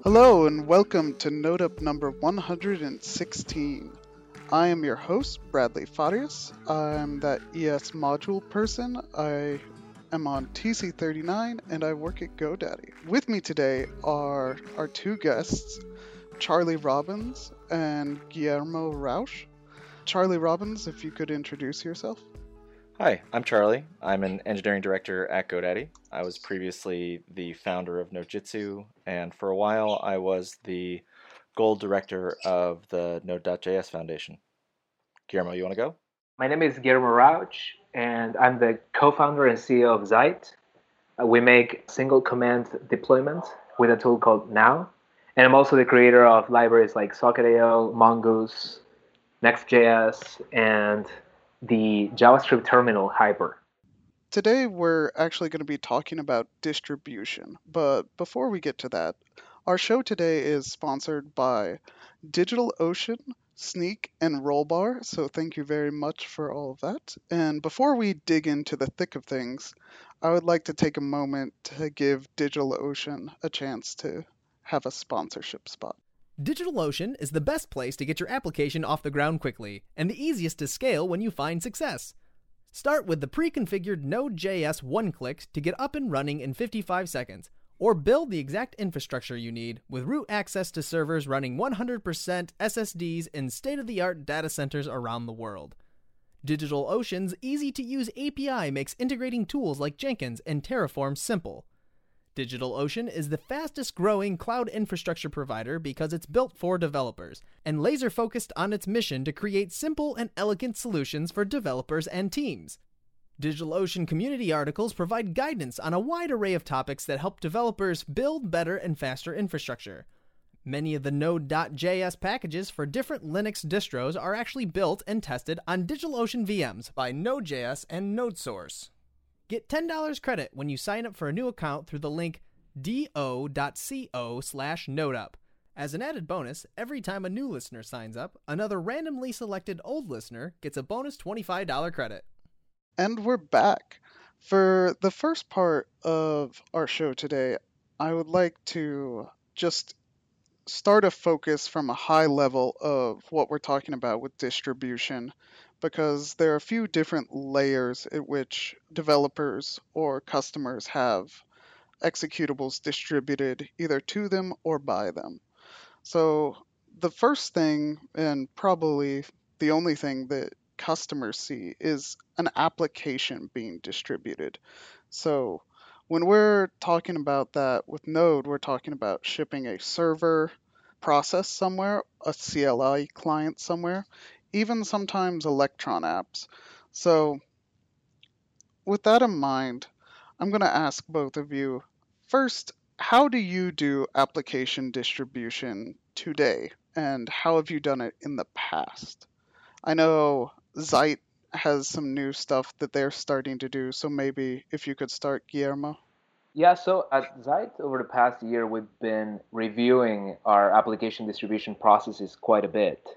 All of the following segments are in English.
Hello and welcome to NodeUp number 116. I am your host, Bradley Farias. I'm that ES module person. I am on TC39 and I work at GoDaddy. With me today are our two guests, Charlie Robbins and Guillermo Rausch. Charlie Robbins, if you could introduce yourself. Hi, I'm Charlie. I'm an engineering director at GoDaddy. I was previously the founder of Nodejitsu, and for a while I was the gold director of the Node.js Foundation. Guillermo, you want to go? My name is Guillermo Rauch, and I'm the co-founder and CEO of Zeit. We make single command deployment with a tool called Now. And I'm also the creator of libraries like Socket.io, Mongoose, Next.js, and the JavaScript terminal Hyper. Today we're actually going to be talking about distribution, but before we get to that, our show today is sponsored by DigitalOcean, Snyk, and Rollbar, so thank you very much for all of that. And before we dig into the thick of things, I would like to take a moment to give DigitalOcean a chance to have a sponsorship spot. DigitalOcean is the best place to get your application off the ground quickly, and the easiest to scale when you find success. Start with the pre-configured Node.js one-click to get up and running in 55 seconds, or build the exact infrastructure you need with root access to servers running 100% SSDs in state-of-the-art data centers around the world. DigitalOcean's easy-to-use API makes integrating tools like Jenkins and Terraform simple. DigitalOcean is the fastest-growing cloud infrastructure provider because it's built for developers and laser-focused on its mission to create simple and elegant solutions for developers and teams. DigitalOcean community articles provide guidance on a wide array of topics that help developers build better and faster infrastructure. Many of the Node.js packages for different Linux distros are actually built and tested on DigitalOcean VMs by Node.js and NodeSource. Get $10 credit when you sign up for a new account through the link do.co/NodeUp. As an added bonus, every time a new listener signs up, another randomly selected old listener gets a bonus $25 credit. And we're back. For the first part of our show today, I would like to just start a focus from a high level of what we're talking about with distribution, because there are a few different layers at which developers or customers have executables distributed either to them or by them. So the first thing, and probably the only thing that customers see, is an application being distributed. So when we're talking about that with Node, we're talking about shipping a server process somewhere, a CLI client somewhere, even sometimes Electron apps. So with that in mind, I'm going to ask both of you first, how do you do application distribution today, and how have you done it in the past? I know Zeit has some new stuff that they're starting to do, so maybe if you could start, Guillermo. Yeah, so at Zeit, over the past year, we've been reviewing our application distribution processes quite a bit.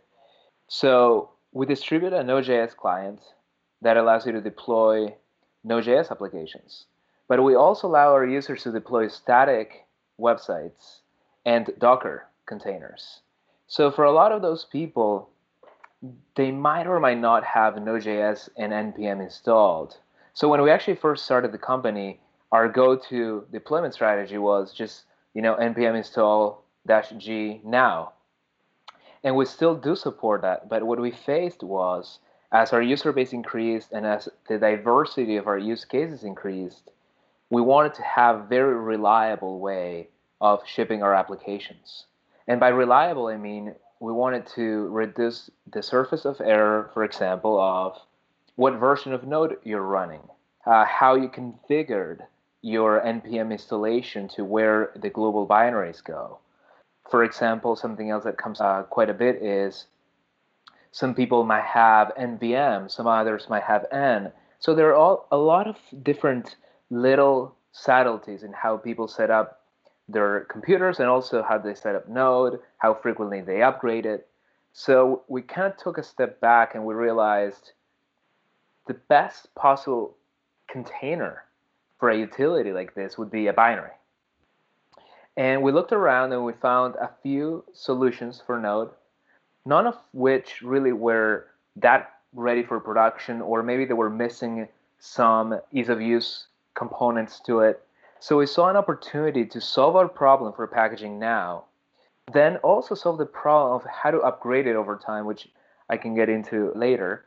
So we distribute a Node.js client that allows you to deploy Node.js applications. But we also allow our users to deploy static websites and Docker containers. So for a lot of those people, they might or might not have Node.js and NPM installed. So when we actually first started the company, our go-to deployment strategy was just, npm install -g now. And we still do support that. But what we faced was, as our user base increased and as the diversity of our use cases increased, we wanted to have a very reliable way of shipping our applications. And by reliable, I mean we wanted to reduce the surface of error, for example, of what version of Node you're running, how you configured your NPM installation to where the global binaries go. For example, something else that comes quite a bit is some people might have NVM, some others might have N. So there are a lot of different little subtleties in how people set up their computers and also how they set up Node, how frequently they upgrade it. So we kind of took a step back and we realized the best possible container for a utility like this would be a binary. And we looked around and we found a few solutions for Node, none of which really were that ready for production, or maybe they were missing some ease of use components to it. So we saw an opportunity to solve our problem for packaging now, then also solve the problem of how to upgrade it over time, which I can get into later,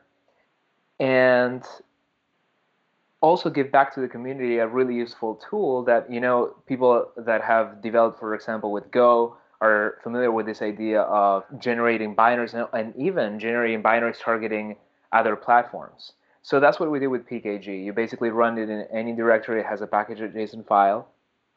and also give back to the community a really useful tool that people that have developed, for example, with Go are familiar with this idea of generating binaries and even generating binaries targeting other platforms. So that's what we did with PKG. You basically run it in any directory that has a package.json file,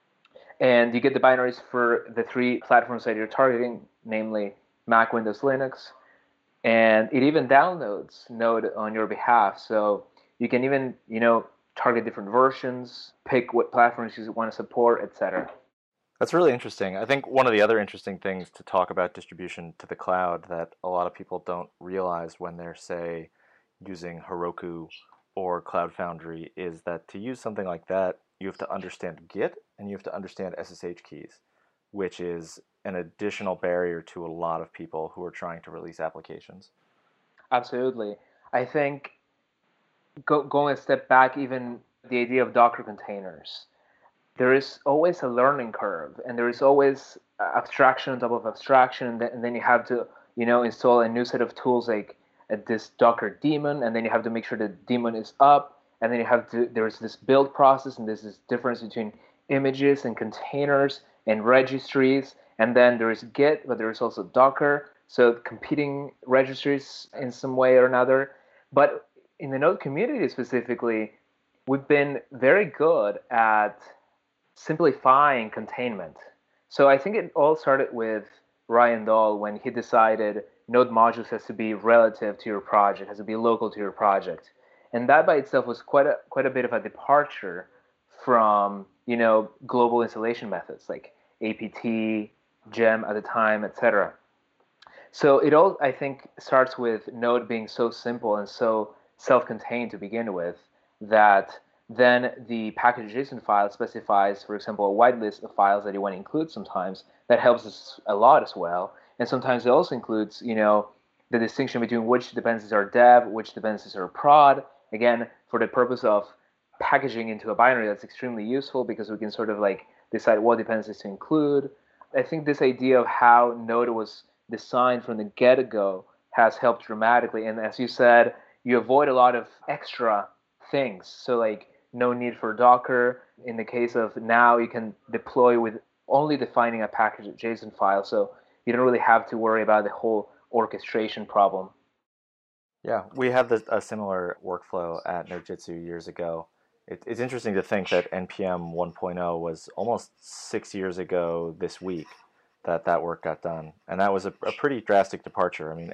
and you get the binaries for the three platforms that you're targeting, namely Mac, Windows, Linux, and it even downloads Node on your behalf. So you can even, target different versions, pick what platforms you want to support, etc. That's really interesting. I think one of the other interesting things to talk about distribution to the cloud that a lot of people don't realize when they're, say, using Heroku or Cloud Foundry is that to use something like that, you have to understand Git and you have to understand SSH keys, which is an additional barrier to a lot of people who are trying to release applications. Absolutely. I think going a step back, even the idea of Docker containers, there is always a learning curve, and there is always abstraction on top of abstraction, and then you have to, install a new set of tools like this Docker daemon, and then you have to make sure the daemon is up, and then there's this build process, and there's this difference between images and containers and registries, and then there is Git, but there is also Docker, so competing registries in some way or another. But in the Node community specifically, we've been very good at simplifying containment. So I think it all started with Ryan Dahl when he decided Node modules has to be relative to your project, has to be local to your project. And that by itself was quite a bit of a departure from, global installation methods like APT, Gem at the time, etc. So it all, I think, starts with Node being so simple and so self-contained to begin with that then the package.json file specifies, for example, a wide list of files that you want to include sometimes. That helps us a lot as well. And sometimes it also includes, the distinction between which dependencies are dev, which dependencies are prod. Again, for the purpose of packaging into a binary, that's extremely useful because we can sort of like decide what dependencies to include. I think this idea of how Node was designed from the get-go has helped dramatically. And as you said, you avoid a lot of extra things. So like no need for Docker. In the case of now, you can deploy with only defining a package.json file. So you don't really have to worry about the whole orchestration problem. Yeah, we had a similar workflow at Nodejitsu years ago. It's interesting to think that NPM 1.0 was almost 6 years ago this week that work got done. And that was a pretty drastic departure. I mean,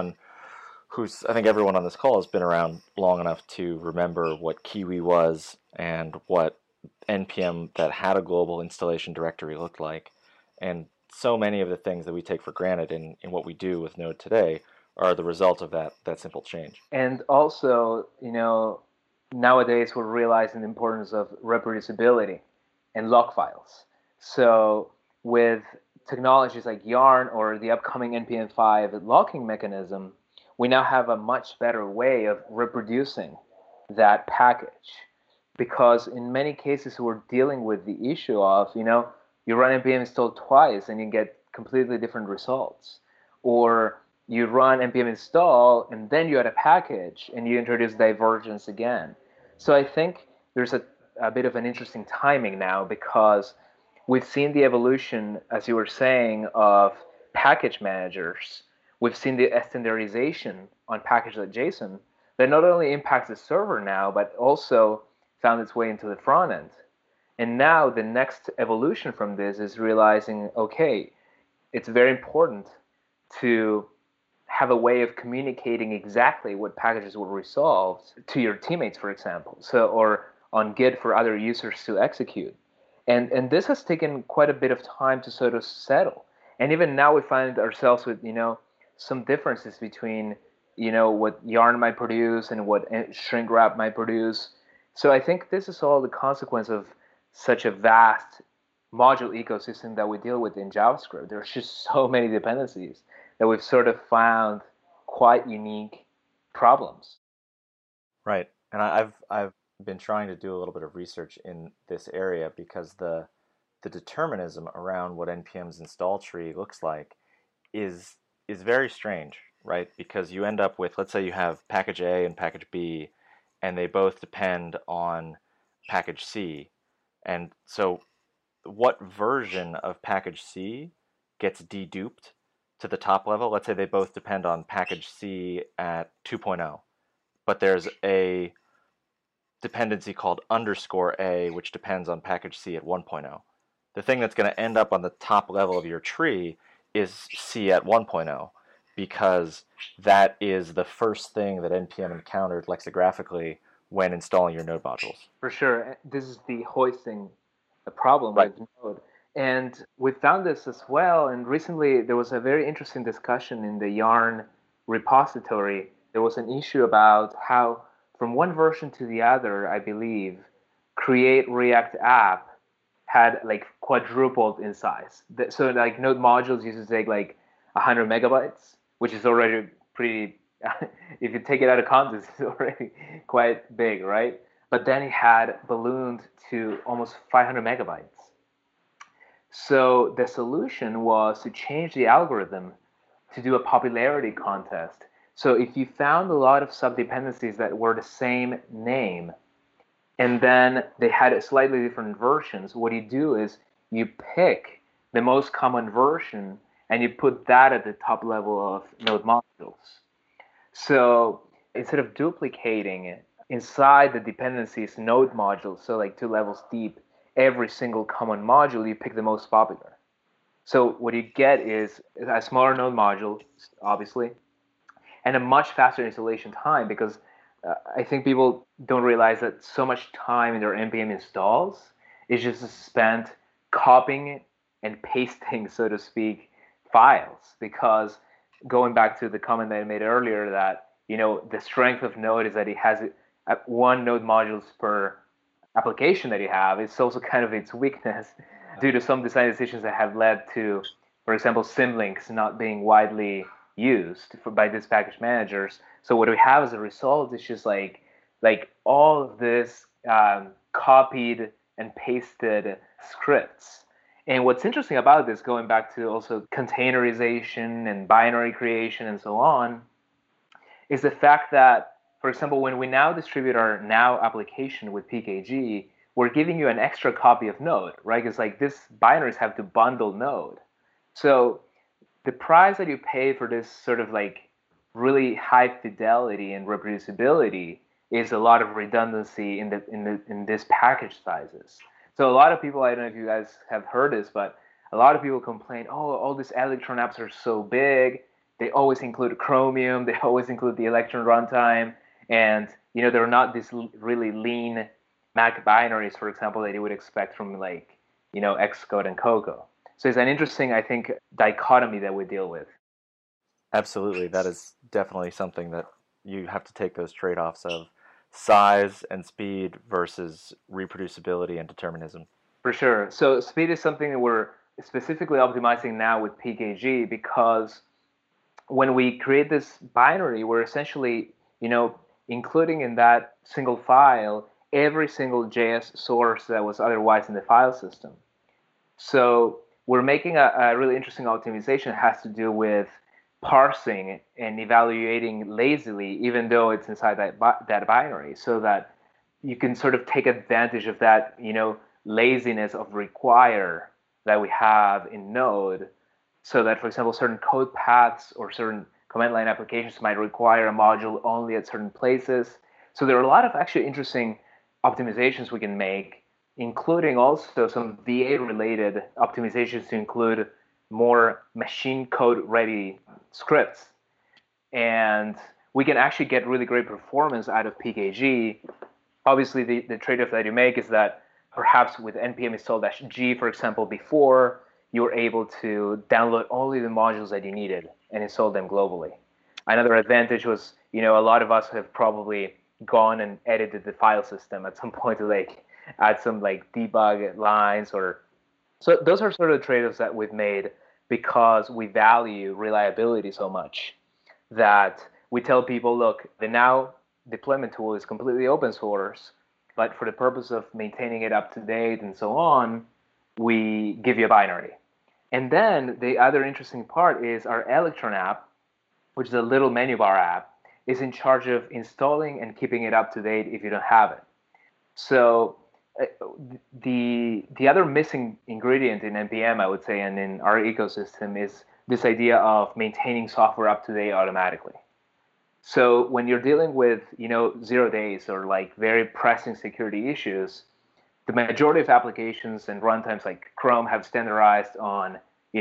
I think everyone on this call has been around long enough to remember what Kiwi was and what NPM that had a global installation directory looked like. And so many of the things that we take for granted in what we do with Node today are the result of that simple change. And also, nowadays we're realizing the importance of reproducibility and log files. So with technologies like Yarn or the upcoming NPM 5 locking mechanism, we now have a much better way of reproducing that package. Because in many cases we're dealing with the issue of, you run npm install twice and you get completely different results. Or you run npm install and then you add a package and you introduce divergence again. So I think there's a bit of an interesting timing now because we've seen the evolution, as you were saying, of package managers. We've seen the standardization on package.json that not only impacts the server now, but also found its way into the front end. And now the next evolution from this is realizing, okay, it's very important to have a way of communicating exactly what packages were resolved to your teammates, for example, or on Git for other users to execute. And this has taken quite a bit of time to sort of settle. And even now we find ourselves with, some differences between, what Yarn might produce and what shrink wrap might produce. So I think this is all the consequence of such a vast module ecosystem that we deal with in JavaScript. There's just so many dependencies that we've sort of found quite unique problems. Right. And I've been trying to do a little bit of research in this area because the determinism around what npm's install tree looks like is very strange, right? Because you end up with, let's say you have package A and package B, and they both depend on package C. And so what version of package C gets deduped to the top level? Let's say they both depend on package C at 2.0, but there's a dependency called underscore A, which depends on package C at 1.0. The thing that's going to end up on the top level of your tree is C at 1.0, because that is the first thing that NPM encountered lexigraphically when installing your Node modules. For sure. This is the hoisting problem Right. with Node. And we found this as well. And recently there was a very interesting discussion in the Yarn repository. There was an issue about how from one version to the other, I believe, Create React App had like quadrupled in size. So like Node modules used to take like 100 megabytes, which is already pretty, if you take it out of context, it's already quite big, right? But then it had ballooned to almost 500 megabytes. So the solution was to change the algorithm to do a popularity contest. So if you found a lot of subdependencies that were the same name, and then they had slightly different versions, what you do is you pick the most common version and you put that at the top level of Node modules. So instead of duplicating inside the dependencies Node modules, so like 2 levels deep, every single common module, you pick the most popular. So what you get is a smaller Node module, obviously, and a much faster installation time, because I think people don't realize that so much time in their npm installs is just spent copying and pasting, so to speak, files. Because going back to the comment that I made earlier, that the strength of Node is that it has one Node modules per application that you have. It's also kind of its weakness due to some design decisions that have led to, for example, symlinks not being widely used by these package managers. So what we have as a result is just like all of this copied and pasted scripts. And what's interesting about this, going back to also containerization and binary creation and so on, is the fact that, for example, when we now distribute our now application with PKG, we're giving you an extra copy of Node, right? Because like these binaries have to bundle Node. So the price that you pay for this sort of like really high fidelity and reproducibility is a lot of redundancy in this package sizes. So a lot of people, I don't know if you guys have heard this, but a lot of people complain, oh, all these Electron apps are so big. They always include Chromium. They always include the Electron runtime. And they're not these really lean Mac binaries, for example, that you would expect from like Xcode and Cocoa. So it's an interesting, I think, dichotomy that we deal with. Absolutely. That is definitely something that you have to take those trade-offs of size and speed versus reproducibility and determinism. For sure. So speed is something that we're specifically optimizing now with PKG, because when we create this binary, we're essentially, including in that single file every single JS source that was otherwise in the file system. So we're making a really interesting optimization that has to do with parsing and evaluating lazily, even though it's inside that binary, so that you can sort of take advantage of that, laziness of require that we have in Node, so that, for example, certain code paths or certain command line applications might require a module only at certain places. So there are a lot of actually interesting optimizations we can make, including also some VA-related optimizations to include more machine code ready scripts. And we can actually get really great performance out of PKG. Obviously, the trade-off that you make is that perhaps with npm install-g, for example, before, you were able to download only the modules that you needed and install them globally. Another advantage was, a lot of us have probably gone and edited the file system at some point to like add some like debug lines or So those are sort of the trade-offs that we've made because we value reliability so much that we tell people, look, the Now deployment tool is completely open source, but for the purpose of maintaining it up to date and so on, we give you a binary. And then the other interesting part is our Electron app, which is a little menu bar app, is in charge of installing and keeping it up to date if you don't have it. So the other missing ingredient in npm, I would say, and in our ecosystem is this idea of maintaining software up to date automatically. So when you're dealing with 0 days or like very pressing security issues, the majority of applications and runtimes like Chrome have standardized on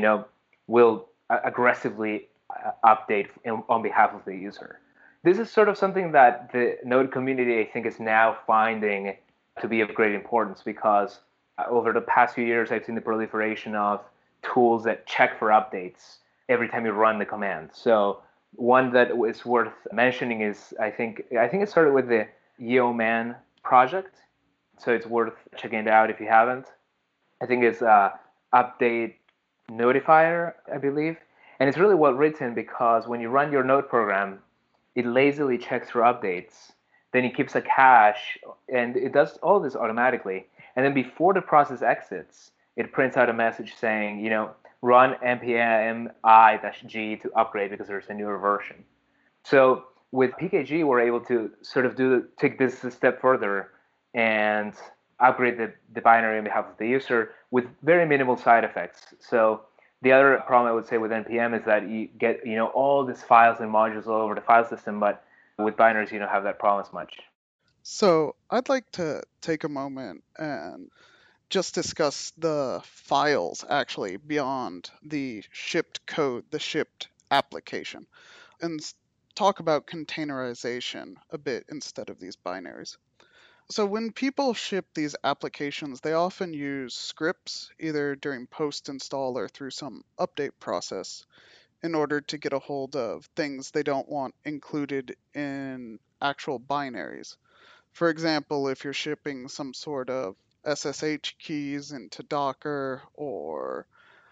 will aggressively update on behalf of the user. This is sort of something that the Node community, I think, is now finding to be of great importance because over the past few years, I've seen the proliferation of tools that check for updates every time you run the command. So one that is worth mentioning is I think it started with the Yeoman project. So it's worth checking it out if you haven't. I think it's Update Notifier, I believe. And it's really well written because when you run your Node program, it lazily checks for updates. Then it keeps a cache, and it does all this automatically. And then before the process exits, it prints out a message saying, run npm i-g to upgrade because there's a newer version. So with PKG, we're able to sort of take this a step further and upgrade the binary on behalf of the user with very minimal side effects. So the other problem I would say with npm is that you get all these files and modules all over the file system, but with binaries you don't have that problem as much. So I'd like to take a moment and just discuss the files actually beyond the shipped code, the shipped application, and talk about containerization a bit instead of these binaries. So when people ship these applications, they often use scripts, either during post-install or through some update process, in order to get a hold of things they don't want included in actual binaries. For example, if you're shipping some sort of SSH keys into Docker or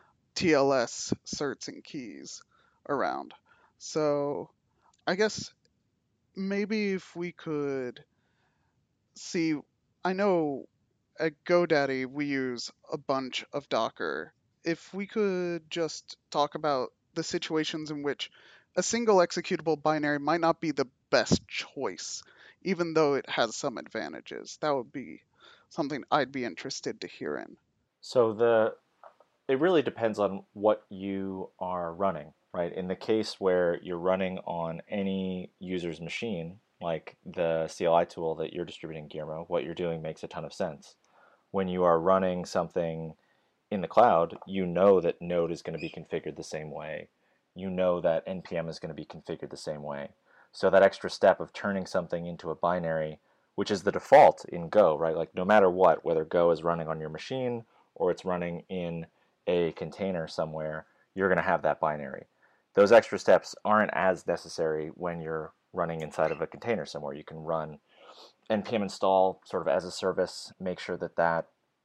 TLS certs and keys around. So I guess maybe if we could see, I know at GoDaddy we use a bunch of Docker. If we could just talk about the situations in which a single executable binary might not be the best choice, even though it has some advantages, that would be something I'd be interested to hear in. So it really depends on what you are running, right? In the case where you're running on any user's machine, like the CLI tool that you're distributing, Guillermo, what you're doing makes a ton of sense. When you are running something in the cloud, you know that Node is going to be configured the same way. You know that NPM is going to be configured the same way. So that extra step of turning something into a binary, which is the default in Go, right? Like no matter what, whether Go is running on your machine or it's running in a container somewhere, you're going to have that binary. Those extra steps aren't as necessary when you're running inside of a container somewhere. You can run npm install sort of as a service, make sure that that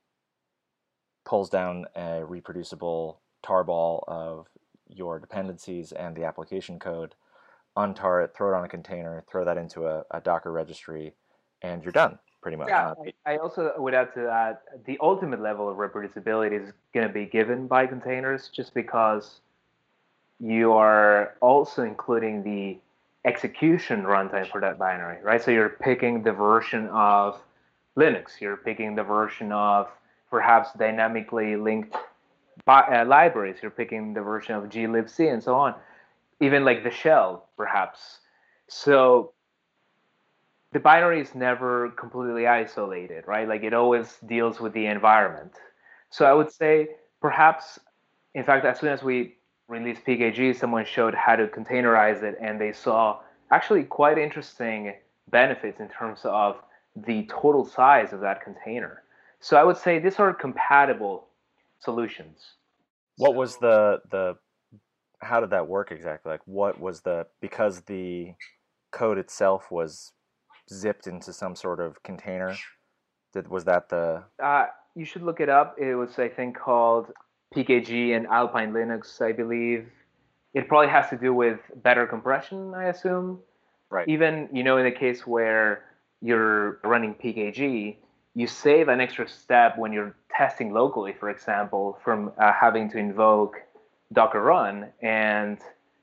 pulls down a reproducible tarball of your dependencies and the application code, untar it, throw it on a container, throw that into a Docker registry, and you're done, pretty much. Yeah, I also would add to that, the ultimate level of reproducibility is going to be given by containers just because you are also including the execution runtime for that binary, right? So you're picking the version of Linux, you're picking the version of perhaps dynamically linked libraries, you're picking the version of glibc and so on, even like the shell, perhaps. So the binary is never completely isolated, right? Like it always deals with the environment. So I would say perhaps, in fact, as soon as we released PKG, someone showed how to containerize it, and they saw actually quite interesting benefits in terms of the total size of that container. So I would say these are compatible solutions. What was how did that work exactly? Like what was because the code itself was zipped into some sort of container, was that the... You should look it up. It was, I think, called PKG and Alpine Linux, I believe. It probably has to do with better compression, I assume. Right. Even, in the case where you're running PKG, you save an extra step when you're testing locally, for example, from having to invoke Docker run. And,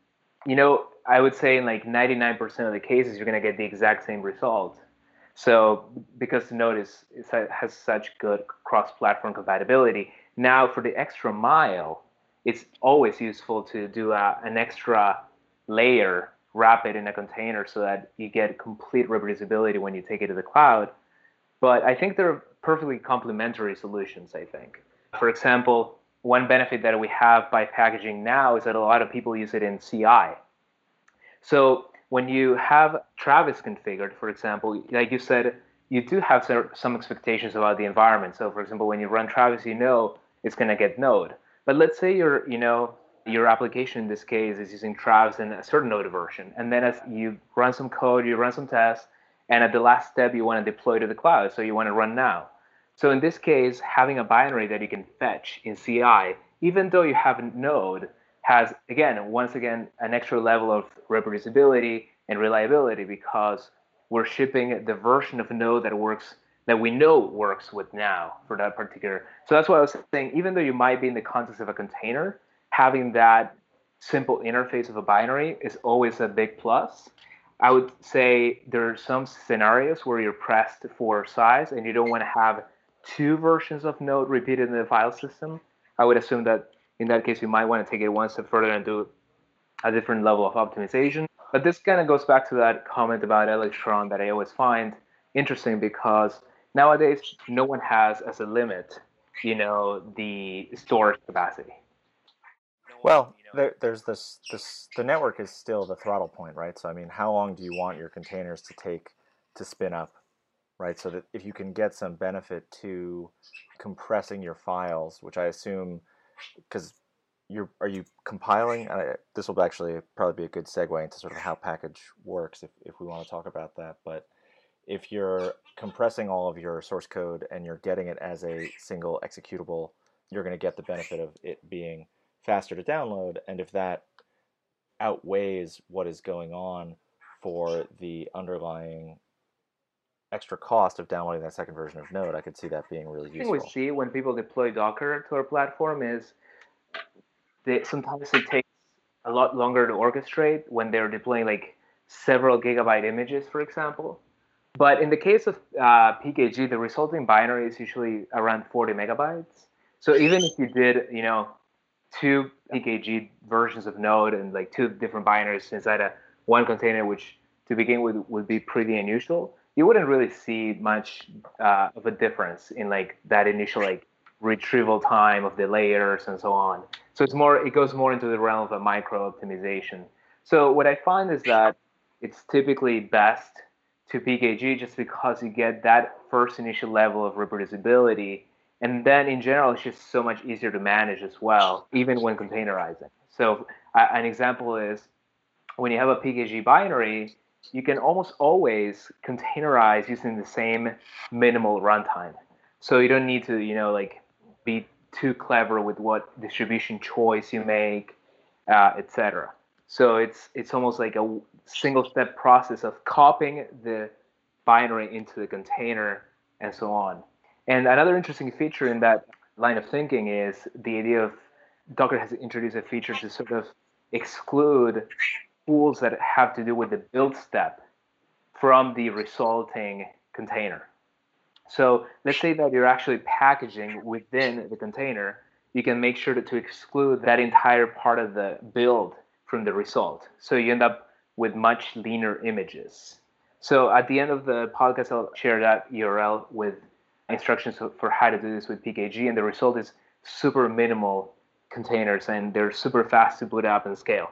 I would say in like 99% of the cases, you're going to get the exact same result. So because the node has such good cross-platform compatibility, now for the extra mile, it's always useful to do an extra layer, wrap it in a container so that you get complete reproducibility when you take it to the cloud. But I think they're perfectly complementary solutions, I think. For example, one benefit that we have by packaging now is that a lot of people use it in CI. So when you have Travis configured, for example, like you said, you do have some expectations about the environment. So for example, when you run Travis, it's going to get Node. But let's say your application in this case is using Travis in a certain Node version. And then as you run some code, you run some tests, and at the last step, you want to deploy to the cloud. So you want to run now. So in this case, having a binary that you can fetch in CI, even though you have a Node, has, once again, an extra level of reproducibility and reliability because we're shipping the version of Node that we know works with now for that particular. So that's why I was saying, even though you might be in the context of a container, having that simple interface of a binary is always a big plus. I would say there are some scenarios where you're pressed for size and you don't want to have two versions of Node repeated in the file system. I would assume that in that case, you might want to take it one step further and do a different level of optimization. But this kind of goes back to that comment about Electron that I always find interesting because nowadays no one has as a limit, the storage capacity. Well, there's this. The network is still the throttle point, right? So I mean, how long do you want your containers to take to spin up, right? So that if you can get some benefit to compressing your files, which I assume, because are you compiling? This will actually probably be a good segue into sort of how package works if we want to talk about that. But if you're compressing all of your source code and you're getting it as a single executable, you're going to get the benefit of it being faster to download. And if that outweighs what is going on for the underlying extra cost of downloading that second version of Node, I could see that being really useful. The thing we see when people deploy Docker to our platform is sometimes it takes a lot longer to orchestrate when they're deploying like several gigabyte images, for example. But in the case of PKG, the resulting binary is usually around 40 megabytes. So even if you did, two PKG versions of Node and like two different binaries inside one container, which to begin with would be pretty unusual, you wouldn't really see much of a difference in like that initial like retrieval time of the layers and so on. So it goes more into the realm of a micro optimization. So what I find is that it's typically best to PKG just because you get that first initial level of reproducibility. And then in general, it's just so much easier to manage as well, even when containerizing. So an example is when you have a PKG binary, you can almost always containerize using the same minimal runtime. So you don't need to, be too clever with what distribution choice you make, etc. So it's almost like a single step process of copying the binary into the container and so on. And another interesting feature in that line of thinking is the idea of Docker has introduced a feature to sort of exclude tools that have to do with the build step from the resulting container. So let's say that you're actually packaging within the container, you can make sure to exclude that entire part of the build from the result. So you end up with much leaner images. So at the end of the podcast, I'll share that URL with instructions for how to do this with PKG, and the result is super minimal containers, and they're super fast to boot up and scale.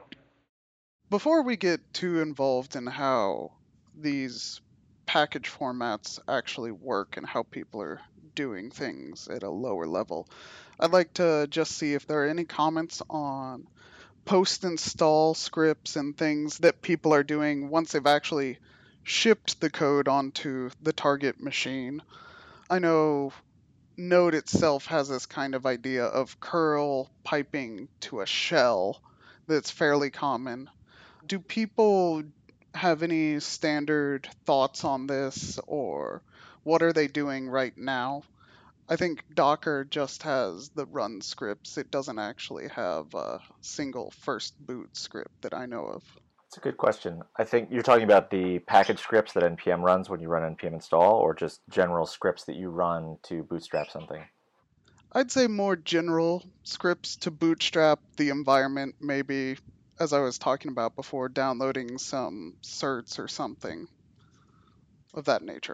Before we get too involved in how these package formats actually work and how people are doing things at a lower level, I'd like to just see if there are any comments on post-install scripts and things that people are doing once they've actually shipped the code onto the target machine. I know Node itself has this kind of idea of curl piping to a shell that's fairly common. Do people have any standard thoughts on this, or what are they doing right now? I think Docker just has the run scripts. It doesn't actually have a single first boot script that I know of. It's a good question. I think you're talking about the package scripts that NPM runs when you run npm install, or just general scripts that you run to bootstrap something? I'd say more general scripts to bootstrap the environment, maybe, as I was talking about before, downloading some certs or something of that nature.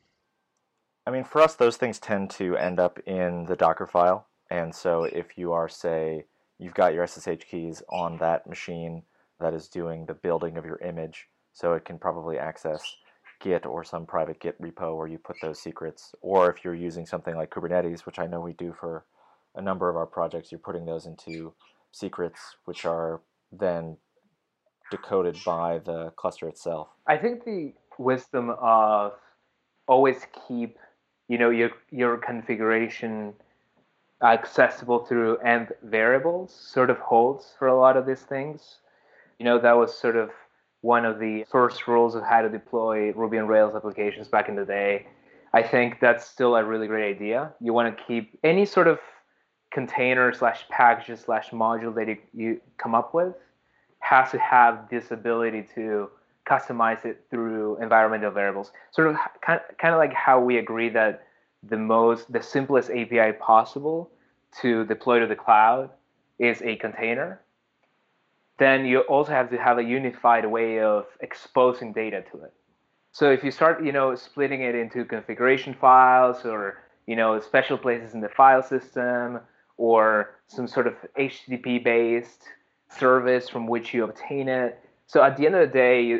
I mean, for us, those things tend to end up in the Docker file. And so if you are, say, you've got your SSH keys on that machine that is doing the building of your image, so it can probably access Git or some private Git repo where you put those secrets. Or if you're using something like Kubernetes, which I know we do for a number of our projects, you're putting those into secrets, which are then decoded by the cluster itself. I think the wisdom of always keep, your configuration accessible through env variables sort of holds for a lot of these things. That was sort of one of the first rules of how to deploy Ruby on Rails applications back in the day. I think that's still a really great idea. You want to keep any sort of container slash package slash module that you come up with has to have this ability to customize it through environmental variables. Sort of kind of like how we agree that the simplest API possible to deploy to the cloud is a container. Then you also have to have a unified way of exposing data to it. So if you start, splitting it into configuration files or, special places in the file system or some sort of HTTP-based service from which you obtain it. So at the end of the day, you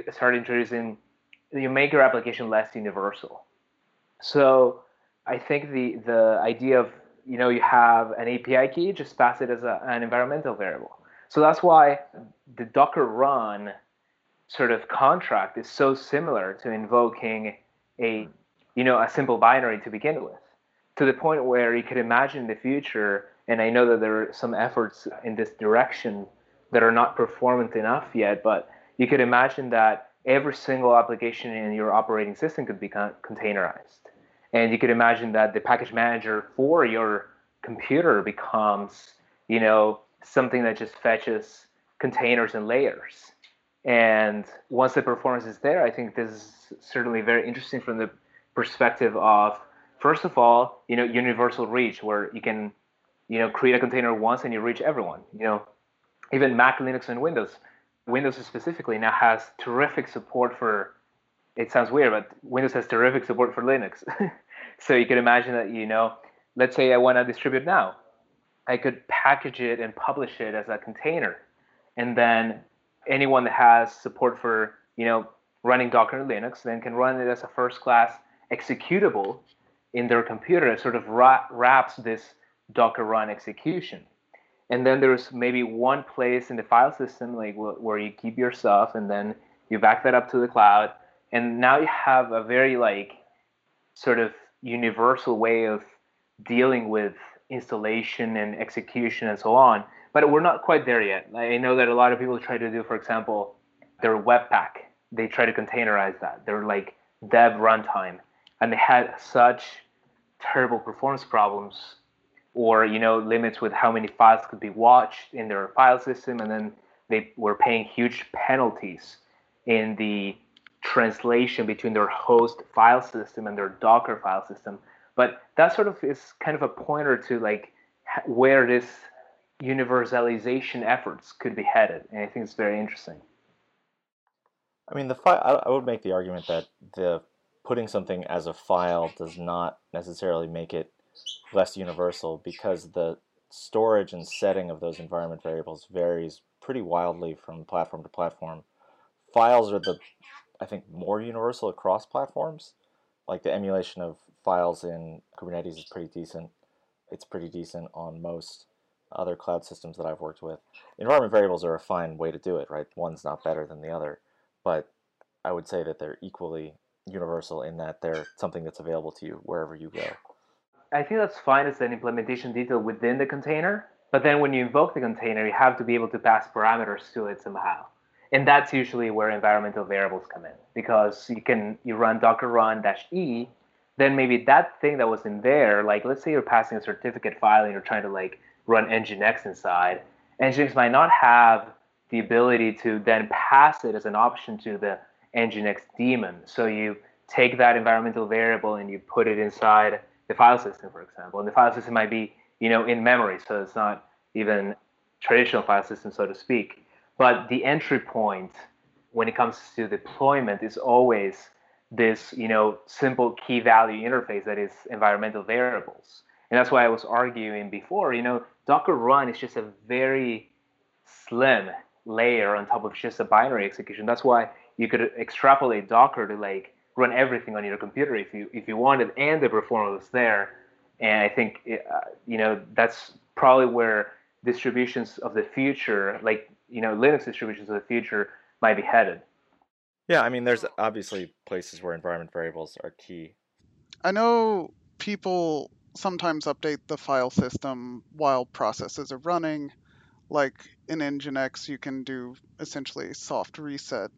make your application less universal. So I think the idea of, you have an API key, just pass it as an environmental variable. So that's why the Docker run sort of contract is so similar to invoking a simple binary to begin with, to the point where you could imagine in the future, and I know that there are some efforts in this direction that are not performant enough yet, but you could imagine that every single application in your operating system could be containerized. And you could imagine that the package manager for your computer becomes, something that just fetches containers and layers. And once the performance is there, I think this is certainly very interesting from the perspective of, first of all, universal reach, where you can, create a container once and you reach everyone. Even Mac, Linux, and Windows. Windows specifically now has terrific support for, it sounds weird, but Windows has terrific support for Linux. So you can imagine that, let's say I want to distribute now. I could package it and publish it as a container. And then anyone that has support for, running Docker and Linux then can run it as a first-class executable in their computer. It sort of wraps this Docker run execution. And then there's maybe one place in the file system like where you keep your stuff, and then you back that up to the cloud. And now you have a very sort of universal way of dealing with installation and execution and so on. But we're not quite there yet. I know that a lot of people try to do, for example, their Webpack. They try to containerize that. They're like dev runtime. And they had such terrible performance problems or, limits with how many files could be watched in their file system. And then they were paying huge penalties in the translation between their host file system and their Docker file system. But that sort of is kind of a pointer to where this universalization efforts could be headed, and I think it's very interesting. I mean, I would make the argument that the putting something as a file does not necessarily make it less universal, because the storage and setting of those environment variables varies pretty wildly from platform to platform. Files are I think, more universal across platforms. Like the emulation of files in Kubernetes is pretty decent. It's pretty decent on most other cloud systems that I've worked with. Environment variables are a fine way to do it, right? One's not better than the other, but I would say that they're equally universal in that they're something that's available to you wherever you go. I think that's fine as an implementation detail within the container. But then when you invoke the container, you have to be able to pass parameters to it somehow. And that's usually where environmental variables come in, because you run docker run -e, then maybe that thing that was in there, like let's say you're passing a certificate file and you're trying to like run nginx inside, nginx might not have the ability to then pass it as an option to the nginx daemon. So you take that environmental variable and you put it inside the file system, for example. And the file system might be, in memory, so it's not even traditional file system, so to speak. But the entry point when it comes to deployment is always this, simple key value interface that is environmental variables. And that's why I was arguing before, Docker run is just a very slim layer on top of just a binary execution. That's why you could extrapolate Docker to like run everything on your computer if you wanted, and the performance was there. And I think that's probably where distributions of the future, like Linux distributions of the future, might be headed. Yeah, I mean, there's obviously places where environment variables are key. I know people sometimes update the file system while processes are running. Like in Nginx, you can do essentially soft reset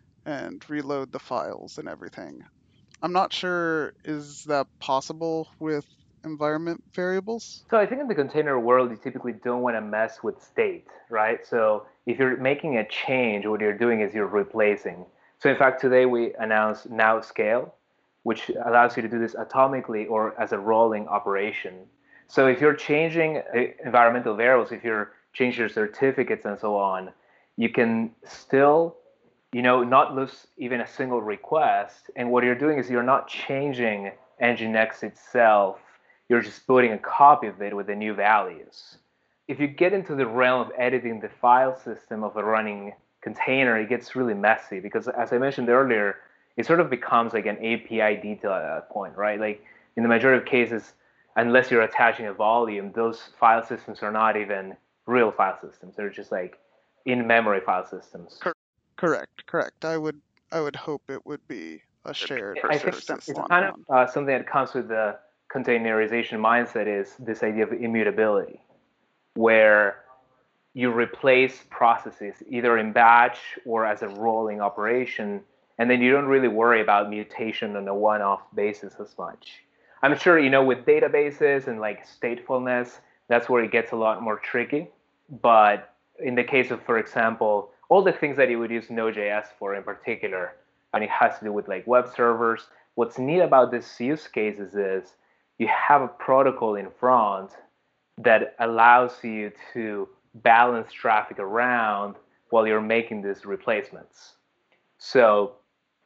and reload the files and everything. I'm not sure, is that possible with environment variables? So I think in the container world, you typically don't want to mess with state, right? So if you're making a change, what you're doing is you're replacing. So in fact, today we announced Now Scale, which allows you to do this atomically or as a rolling operation. So if you're changing environmental variables, if you're changing your certificates and so on, you can still, not lose even a single request. And what you're doing is you're not changing Nginx itself. You're just putting a copy of it with the new values. If you get into the realm of editing the file system of a running container, it gets really messy because, as I mentioned earlier, it sort of becomes like an API detail at that point, right? Like in the majority of cases, unless you're attaching a volume, those file systems are not even real file systems. They're just like in-memory file systems. Correct. I would hope it would be a shared system. It's kind of something that comes with the containerization mindset is this idea of immutability, where you replace processes either in batch or as a rolling operation, and then you don't really worry about mutation on a one-off basis as much. I'm sure, with databases and like statefulness, that's where it gets a lot more tricky. But in the case of, for example, all the things that you would use Node.js for in particular, and it has to do with like web servers, what's neat about this use cases is you have a protocol in front that allows you to balance traffic around while you're making these replacements. So,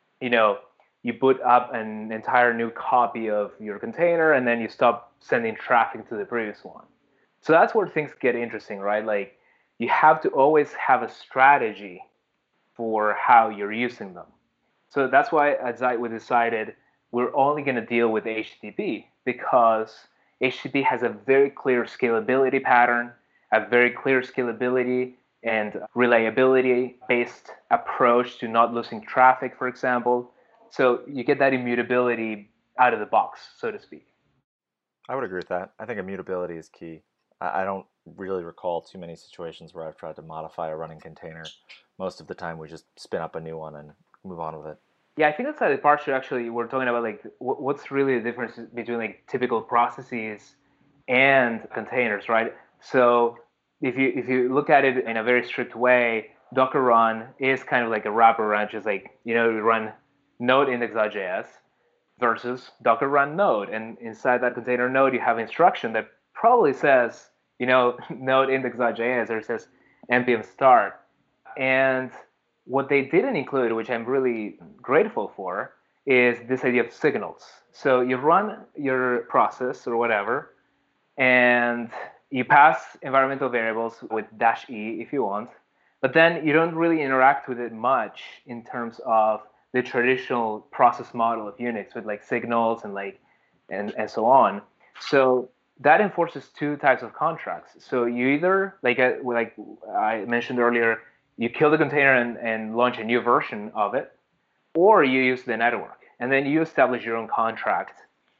you put up an entire new copy of your container and then you stop sending traffic to the previous one. So that's where things get interesting, right? Like you have to always have a strategy for how you're using them. So that's why at Zeit we decided we're only going to deal with HTTP because HTTP has a very clear scalability pattern, a very clear scalability and reliability-based approach to not losing traffic, for example. So you get that immutability out of the box, so to speak. I would agree with that. I think immutability is key. I don't really recall too many situations where I've tried to modify a running container. Most of the time we just spin up a new one and move on with it. Yeah, I think that's the part actually we're talking about, like what's really the difference between like typical processes and containers, right? So if you look at it in a very strict way, Docker run is kind of like a wraparound, just like, you run node index.js versus Docker run node. And inside that container node, you have instruction that probably says, node index.js, or it says npm start. And what they didn't include, which I'm really grateful for, is this idea of signals. So you run your process or whatever, and you pass environmental variables with -e if you want, but then you don't really interact with it much in terms of the traditional process model of Unix with like signals and so on. So that enforces two types of contracts. So you either, like I mentioned earlier, you kill the container and launch a new version of it, or you use the network. And then you establish your own contract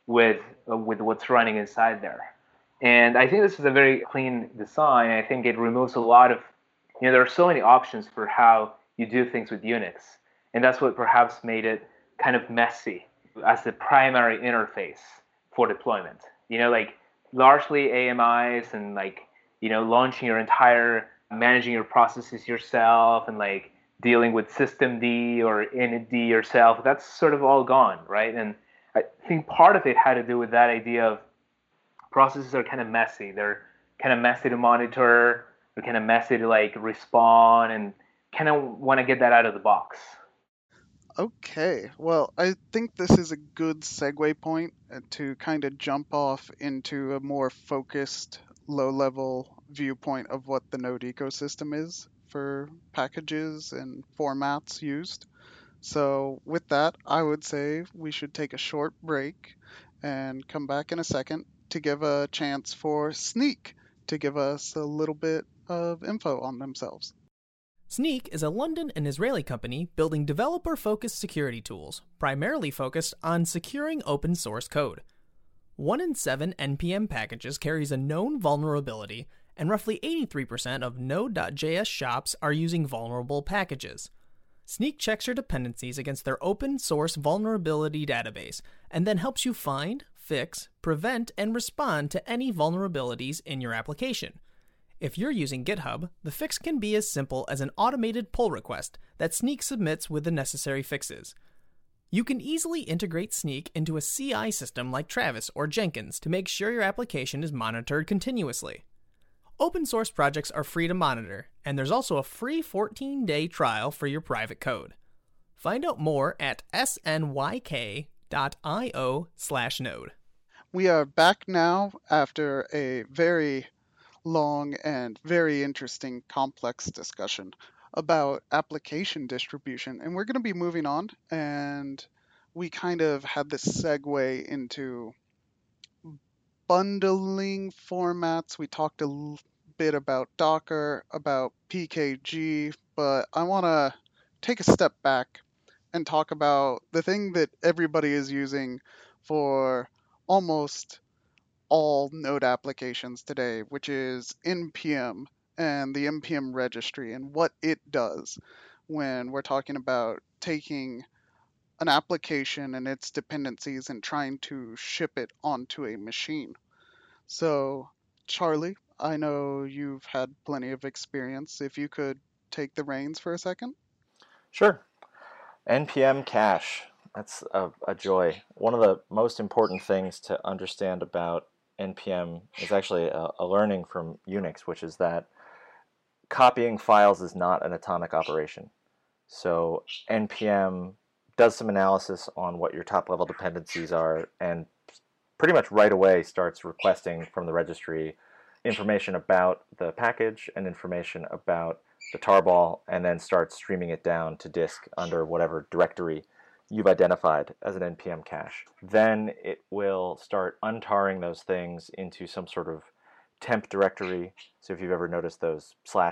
with what's running inside there. And I think this is a very clean design. I think it removes a lot of, there are so many options for how you do things with Unix. And that's what perhaps made it kind of messy as the primary interface for deployment. Like largely AMIs and like, launching your entire, managing your processes yourself and like dealing with systemd or initd yourself, that's sort of all gone, right? And I think part of it had to do with that idea of processes are kind of messy. They're kind of messy to monitor. They're kind of messy to like respond, and kind of want to get that out of the box. Okay, well, I think this is a good segue point to kind of jump off into a more focused, low-level viewpoint of what the Node ecosystem is for packages and formats used. So, with that, I would say we should take a short break and come back in a second to give a chance for Snyk to give us a little bit of info on themselves. Snyk is a London and Israeli company building developer-focused security tools, primarily focused on securing open source code. 1 in 7 NPM packages carries a known vulnerability, and roughly 83% of Node.js shops are using vulnerable packages. Snyk checks your dependencies against their open source vulnerability database, and then helps you find, fix, prevent, and respond to any vulnerabilities in your application. If you're using GitHub, the fix can be as simple as an automated pull request that Snyk submits with the necessary fixes. You can easily integrate Snyk into a CI system like Travis or Jenkins to make sure your application is monitored continuously. Open source projects are free to monitor, and there's also a free 14-day trial for your private code. Find out more at snyk.io/node. We are back now after a very long and very interesting, complex discussion about application distribution. And we're going to be moving on. And we kind of had this segue into bundling formats. We talked a bit about Docker, about PKG, but I want to take a step back and talk about the thing that everybody is using for almost all Node applications today, which is NPM and the NPM registry and what it does when we're talking about taking an application and its dependencies and trying to ship it onto a machine. So, Charlie, I know you've had plenty of experience. If you could take the reins for a second. Sure. NPM cache. That's a joy. One of the most important things to understand about NPM is actually a learning from Unix, which is that copying files is not an atomic operation. So NPM does some analysis on what your top-level dependencies are, and pretty much right away starts requesting from the registry information about the package and information about the tarball, and then starts streaming it down to disk under whatever directory you've identified as an NPM cache. Then it will start untarring those things into some sort of temp directory. So if you've ever noticed those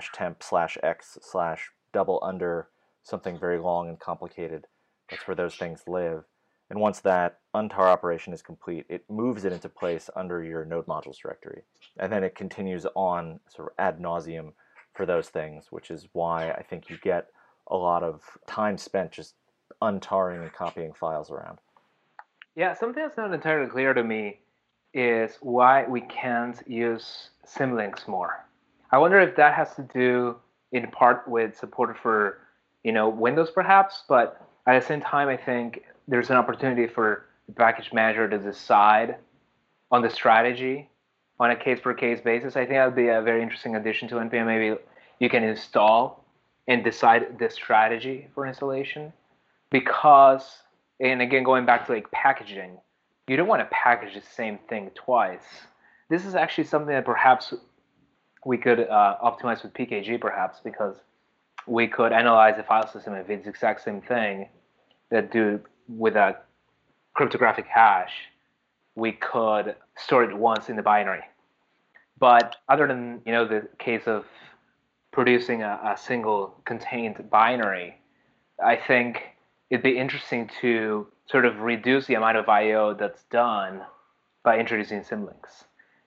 /temp/x/ under something very long and complicated, that's where those things live. And once that untar operation is complete, it moves it into place under your node modules directory. And then it continues on sort of ad nauseum for those things, which is why I think you get a lot of time spent just untarring and copying files around. Yeah, something that's not entirely clear to me is why we can't use symlinks more. I wonder if that has to do in part with support for Windows perhaps, but at the same time I think there's an opportunity for the package manager to decide on the strategy on a case-per-case basis. I think that would be a very interesting addition to NPM. Maybe you can install and decide the strategy for installation. Because, and again, going back to like packaging, you don't want to package the same thing twice. This is actually something that perhaps we could optimize with PKG, perhaps, because we could analyze the file system if it's the exact same thing that do with a cryptographic hash. We could store it once in the binary. But other than the case of producing a single contained binary, I think it'd be interesting to sort of reduce the amount of I/O that's done by introducing symlinks.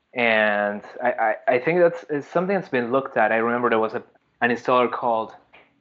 And I think that's something that's been looked at. I remember there was an installer called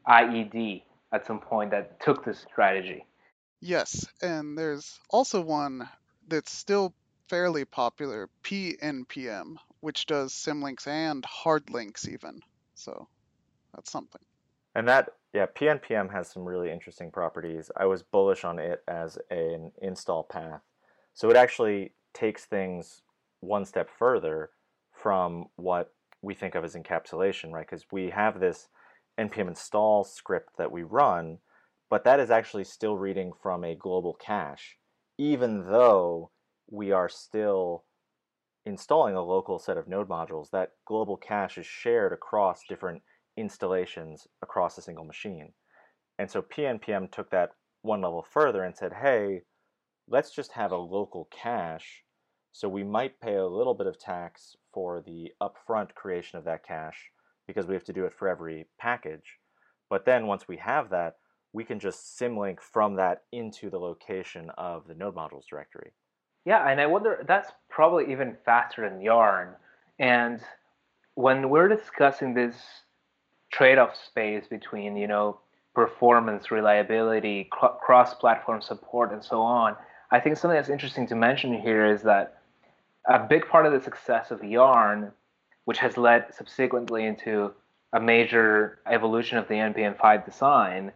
IED at some point that took this strategy. Yes, and there's also one that's still fairly popular, PNPM, which does symlinks and hard links even. So that's something. And that, yeah, PNPM has some really interesting properties. I was bullish on it as an install path. So it actually takes things one step further from what we think of as encapsulation, right? Because we have this npm install script that we run, but that is actually still reading from a global cache, even though we are still installing a local set of node modules. That global cache is shared across different installations across a single machine. And so PNPM took that one level further and said, hey, let's just have a local cache. So we might pay a little bit of tax for the upfront creation of that cache because we have to do it for every package. But then once we have that, we can just symlink from that into the location of the node modules directory. Yeah, and I wonder, that's probably even faster than Yarn. And when we're discussing this trade-off space between, performance, reliability, cross-platform support, and so on, I think something that's interesting to mention here is that a big part of the success of Yarn, which has led subsequently into a major evolution of the NPM5 design,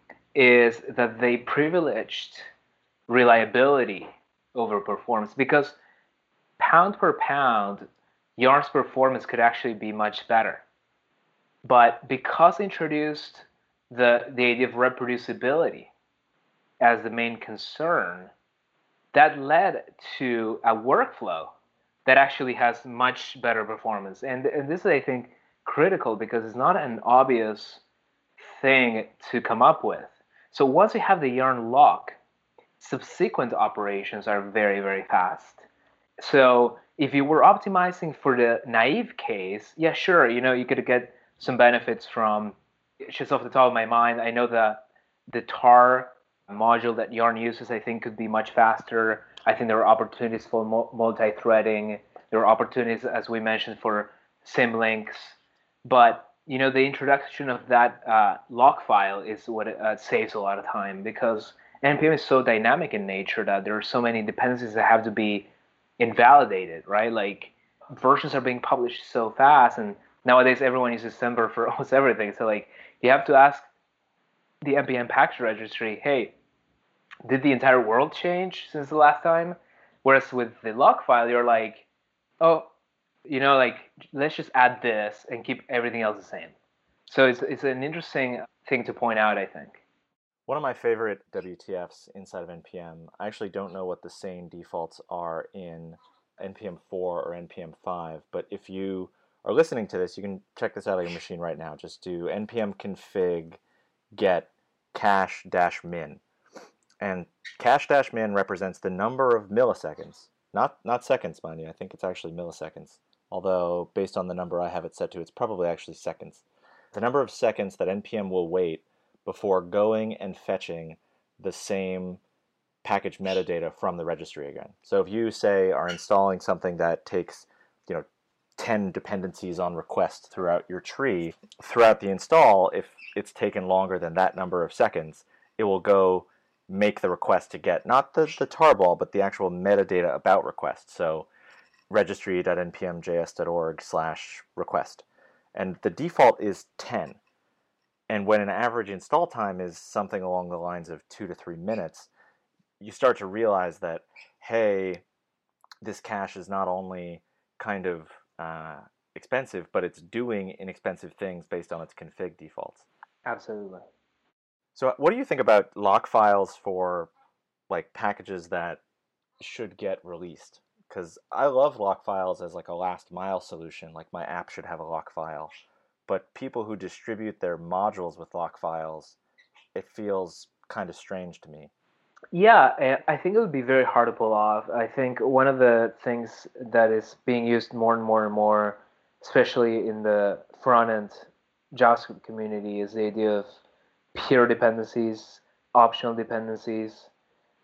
is that they privileged reliability over performance, because pound per pound, Yarn's performance could actually be much better. But because they introduced the idea of reproducibility as the main concern, that led to a workflow that actually has much better performance. And this is, I think, critical because it's not an obvious thing to come up with. So once you have the Yarn lock, subsequent operations are very, very fast. So if you were optimizing for the naive case, yeah, sure, you could get some benefits from, just off the top of my mind, I know that the tar module that Yarn uses, I think, could be much faster. I think there are opportunities for multi-threading. There are opportunities, as we mentioned, for symlinks. But the introduction of that lock file is what saves a lot of time, because NPM is so dynamic in nature that there are so many dependencies that have to be invalidated, right? Like, versions are being published so fast, and nowadays everyone uses Semver for almost everything. So like, you have to ask the npm package registry, hey, did the entire world change since the last time? Whereas with the lock file, you're like, oh, let's just add this and keep everything else the same. So it's an interesting thing to point out, I think. One of my favorite WTFs inside of NPM, I actually don't know what the sane defaults are in NPM 4 or NPM 5, but if you are listening to this, you can check this out on your machine right now. Just do npm config get cache-min. And cache-min represents the number of milliseconds, not seconds, mind you. I think it's actually milliseconds. Although, based on the number I have it set to, it's probably actually seconds. The number of seconds that NPM will wait before going and fetching the same package metadata from the registry again. So if you, say, are installing something that takes 10 dependencies on request throughout your tree, throughout the install, if it's taken longer than that number of seconds, it will go make the request to get not the tarball, but the actual metadata about request. So registry.npmjs.org/request. And the default is 10. And when an average install time is something along the lines of 2 to 3 minutes, you start to realize that, hey, this cache is not only kind of expensive, but it's doing inexpensive things based on its config defaults. Absolutely. So what do you think about lock files for like packages that should get released? Because I love lock files as like a last mile solution, like my app should have a lock file. But people who distribute their modules with lock files, it feels kind of strange to me. Yeah, I think it would be very hard to pull off. I think one of the things that is being used more and more and more, especially in the front-end JavaScript community, is the idea of peer dependencies, optional dependencies.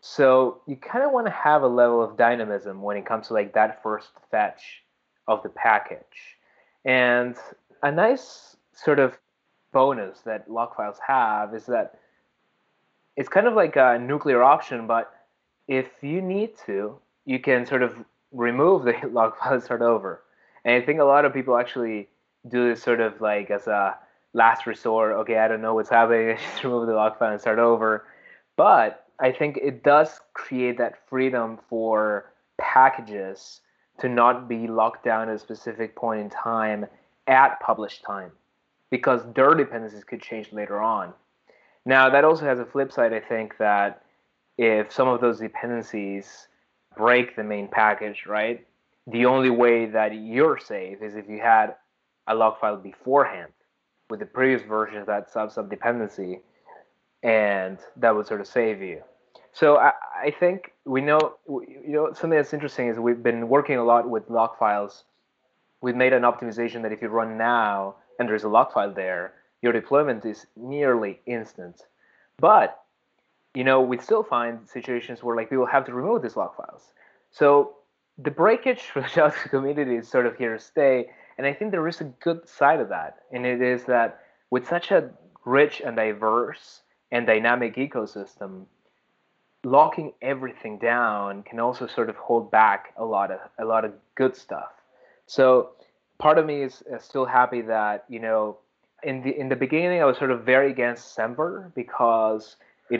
So you kind of want to have a level of dynamism when it comes to like that first fetch of the package. And a nice sort of bonus that log files have is that it's kind of like a nuclear option, but if you need to, you can sort of remove the log file and start over. And I think a lot of people actually do this sort of like as a last resort. Okay, I don't know what's happening. I just remove the log file and start over. But I think it does create that freedom for packages to not be locked down at a specific point in time at publish time, because their dependencies could change later on. Now, that also has a flip side, I think, that if some of those dependencies break the main package, right? The only way that you're safe is if you had a log file beforehand with the previous version of that sub dependency, and that would sort of save you. So I think we know, something that's interesting is we've been working a lot with log files. We've made an optimization that if you run now and there's a log file there, your deployment is nearly instant. But we still find situations where like people have to remove these log files. So the breakage for the JavaScript community is sort of here to stay, and I think there is a good side of that, and it is that with such a rich and diverse and dynamic ecosystem, locking everything down can also sort of hold back a lot of good stuff. So part of me is still happy that in the beginning I was sort of very against Semver because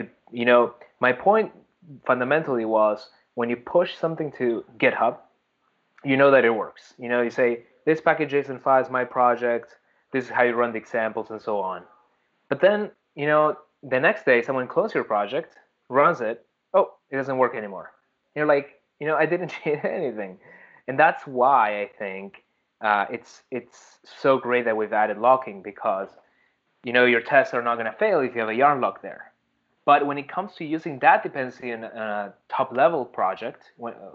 my point fundamentally was when you push something to GitHub, you know that it works. You say this package JSON file is my project. This is how you run the examples and so on. But then the next day someone clones your project, runs it. Oh, it doesn't work anymore. You're like, I didn't change anything, and that's why I think it's so great that we've added locking, because your tests are not going to fail if you have a yarn lock there. But when it comes to using that dependency in a top level project,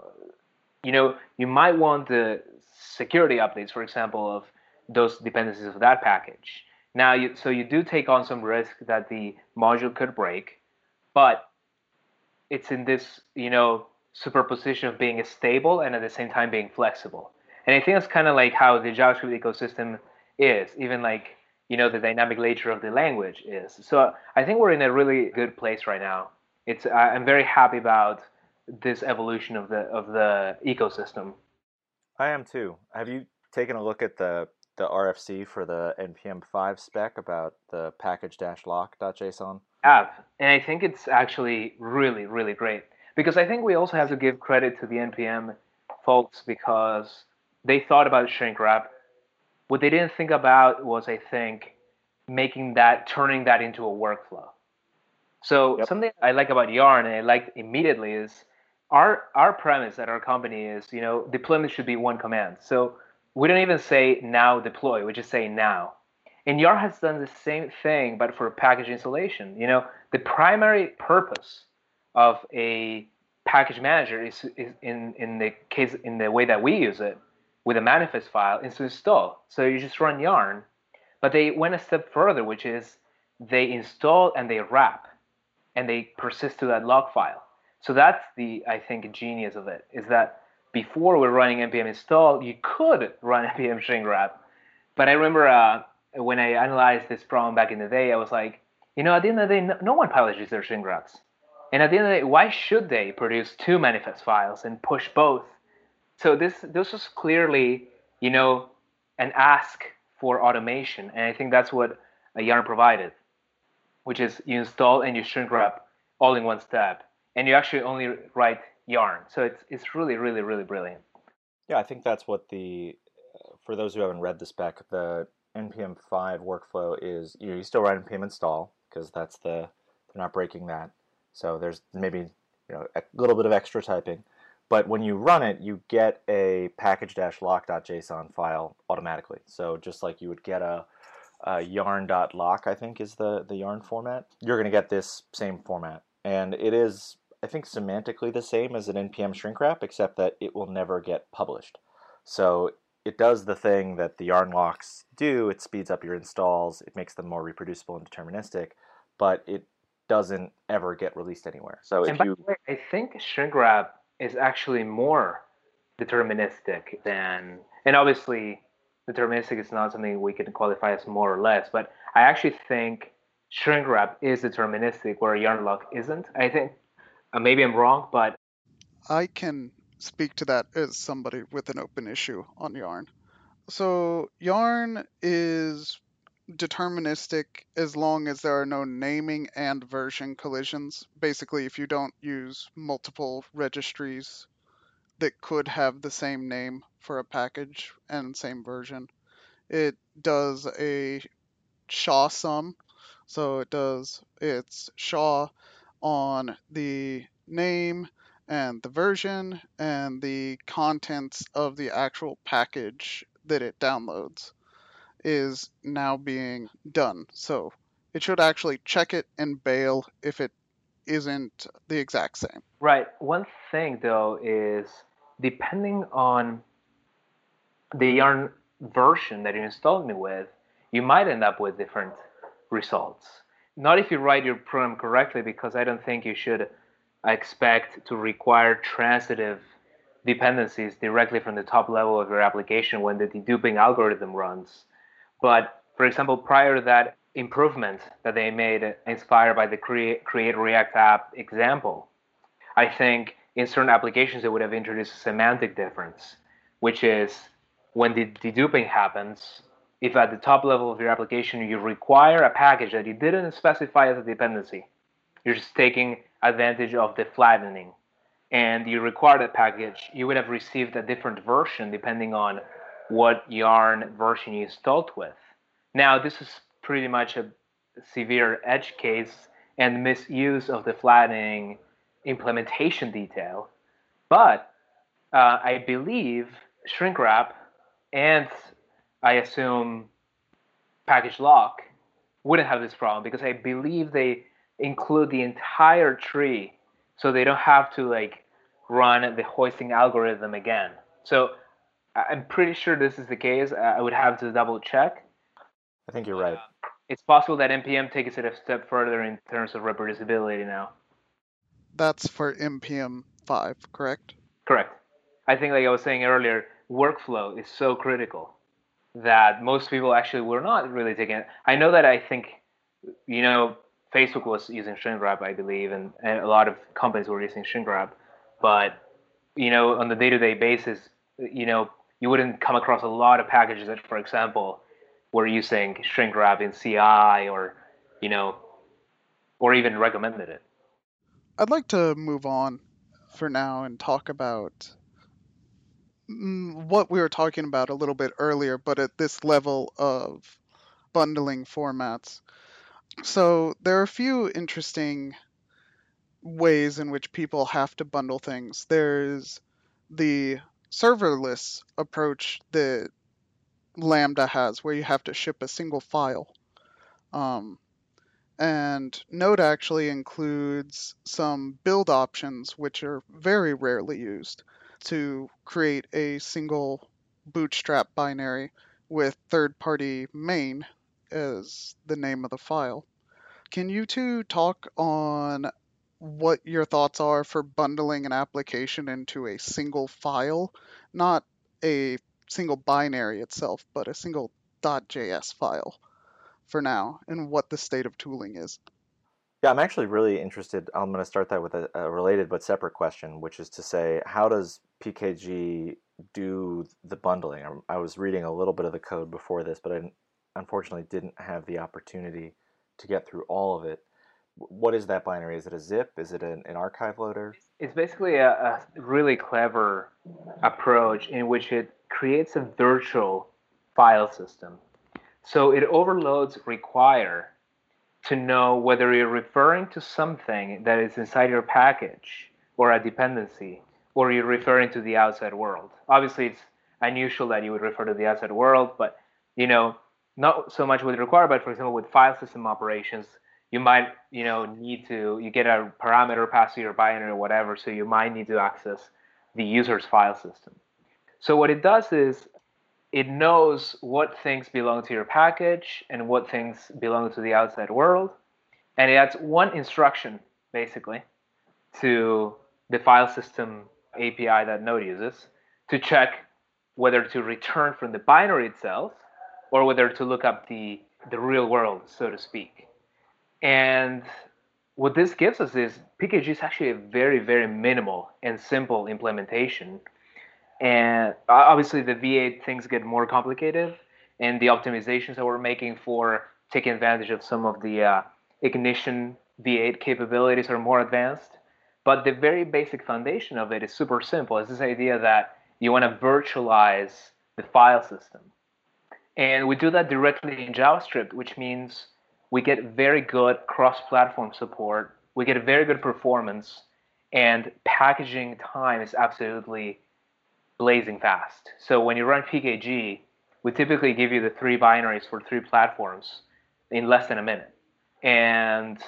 you might want the security updates, for example, of those dependencies of that package. Now, you do take on some risk that the module could break, but it's in this superposition of being stable and at the same time being flexible. And I think that's kind of like how the JavaScript ecosystem is, even like the dynamic nature of the language is. So I think we're in a really good place right now. I'm very happy about this evolution of the ecosystem. I am too. Have you taken a look at the RFC for the npm5 spec about the package-lock.json? App, and I think it's actually really, really great, because I think we also have to give credit to the npm folks, because they thought about shrink wrap. What they didn't think about was, I think, turning that into a workflow. So something I like about Yarn, and I like immediately, is our premise at our company is deployment should be one command. So we don't even say now deploy, we just say now. And Yarn has done the same thing, but for package installation. The primary purpose of a package manager is in the way that we use it with a manifest file is to install. So you just run Yarn, but they went a step further, which is they install and they wrap, and they persist to that log file. So that's I think, genius of it, is that before we're running npm install, you could run npm shrink wrap. But I remember when I analyzed this problem back in the day, I was like, at the end of the day, no one publishes their shrink wraps. And at the end of the day, why should they produce two manifest files and push both? So this was clearly, an ask for automation. And I think that's what Yarn provided, which is you install and you shrink wrap all in one step. And you actually only write Yarn. So it's really, really, really brilliant. Yeah, I think that's what for those who haven't read the spec, the npm5 workflow is you still write npm install, because they're not breaking that. So there's maybe a little bit of extra typing, but when you run it, you get a package-lock.json file automatically. So just like you would get a yarn.lock, I think is the Yarn format, you're going to get this same format, and it is, I think, semantically the same as an npm shrink wrap, except that it will never get published. So it does the thing that the Yarn locks do. It speeds up your installs. It makes them more reproducible and deterministic, but it doesn't ever get released anywhere. So And if by you the way, I think shrink wrap is actually more deterministic than, and obviously deterministic is not something we can qualify as more or less, but I actually think shrink wrap is deterministic where yarn lock isn't. I think maybe I'm wrong, but I can speak to that as somebody with an open issue on Yarn. So Yarn is deterministic as long as there are no naming and version collisions. Basically, if you don't use multiple registries that could have the same name for a package and same version. It does a SHA sum, so it does its SHA on the name and the version and the contents of the actual package that it downloads is now being done. So it should actually check it and bail if it isn't the exact same. right. One thing though is depending on the yarn version that you're installing it with, you might end up with different results. Not if you write your program correctly, because I don't think you should expect to require transitive dependencies directly from the top level of your application when the deduping algorithm runs. But for example, prior to that improvement that they made inspired by the Create React app example, I think in certain applications it would have introduced a semantic difference, which is when the deduping happens, if at the top level of your application you require a package that you didn't specify as a dependency, you're just taking advantage of the flattening, and you require that package, you would have received a different version depending on what Yarn version you installed with. Now, this is pretty much a severe edge case and misuse of the flattening implementation detail, but I believe shrink wrap and I assume package lock wouldn't have this problem because I believe they include the entire tree, so they don't have to like run the hoisting algorithm again. So I'm pretty sure this is the case. I would have to double check. I think you're right. It's possible that npm takes it a step further in terms of reproducibility now. That's for npm 5, correct? Correct. I think, like I was saying earlier, workflow is so critical that most people actually were not really taking it. I know that I think, Facebook was using shrink wrap, I believe, and a lot of companies were using shrink wrap. But, on the day-to-day basis, you wouldn't come across a lot of packages that, for example, were using shrink wrap in CI or, or even recommended it. I'd like to move on for now and talk about what we were talking about a little bit earlier, but at this level of bundling formats. So there are a few interesting ways in which people have to bundle things. There's the serverless approach that Lambda has, where you have to ship a single file. And Node actually includes some build options, which are very rarely used, to create a single bootstrap binary with third-party main as the name of the file. Can you two talk on what your thoughts are for bundling an application into a single file, not a single binary itself, but a single .js file for now, and what the state of tooling is? Yeah, I'm actually really interested. I'm going to start that with a related but separate question, which is to say, how does PKG do the bundling? I was reading a little bit of the code before this, but I unfortunately didn't have the opportunity to get through all of it. What is that binary? Is it a zip? Is it an archive loader? It's basically a really clever approach in which it creates a virtual file system. So it overloads require to know whether you're referring to something that is inside your package or a dependency, or you're referring to the outside world. Obviously, it's unusual that you would refer to the outside world, but not so much with require, but for example, with file system operations, you might need to, you get a parameter passed to your binary or whatever, so you might need to access the user's file system. So what it does is it knows what things belong to your package and what things belong to the outside world. and it adds one instruction basically to the file system API that Node uses to check whether to return from the binary itself or whether to look up the real world, so to speak. And what this gives us is PKG is actually a very, very minimal and simple implementation. And obviously, the V8 things get more complicated, and the optimizations that we're making for taking advantage of some of the Ignition V8 capabilities are more advanced. But the very basic foundation of it is super simple. It's this idea that you want to virtualize the file system. And we do that directly in JavaScript, which means we get very good cross-platform support, we get very good performance, and packaging time is absolutely blazing fast. So when you run PKG, we typically give you the 3 binaries for 3 platforms in less than a minute. And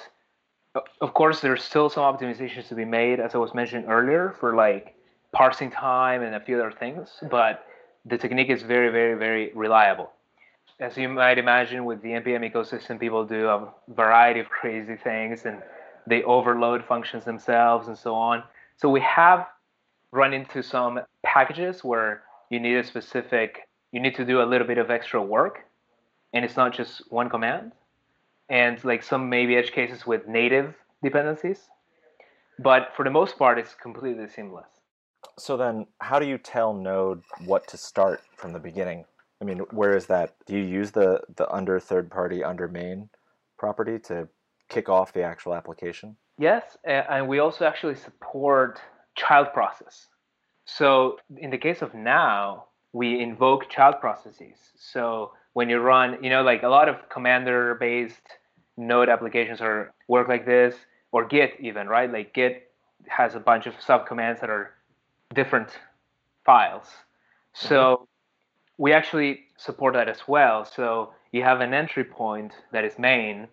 of course, there's still some optimizations to be made, as I was mentioning earlier, for like parsing time and a few other things, but the technique is very, very, very reliable. As you might imagine, with the NPM ecosystem, people do a variety of crazy things, and they overload functions themselves and so on. So we have run into some packages where you need to do a little bit of extra work, and it's not just one command, and like some maybe edge cases with native dependencies. But for the most part, it's completely seamless. So then, how do you tell Node what to start from the beginning? I mean, where is that? Do you use the under third party under main property to kick off the actual application? Yes, and we also actually support child process. So in the case of now, we invoke child processes. So when you run, like a lot of commander-based Node applications work like this, or Git even, right? Like Git has a bunch of subcommands that are different files. So we actually support that as well. So you have an entry point that is main,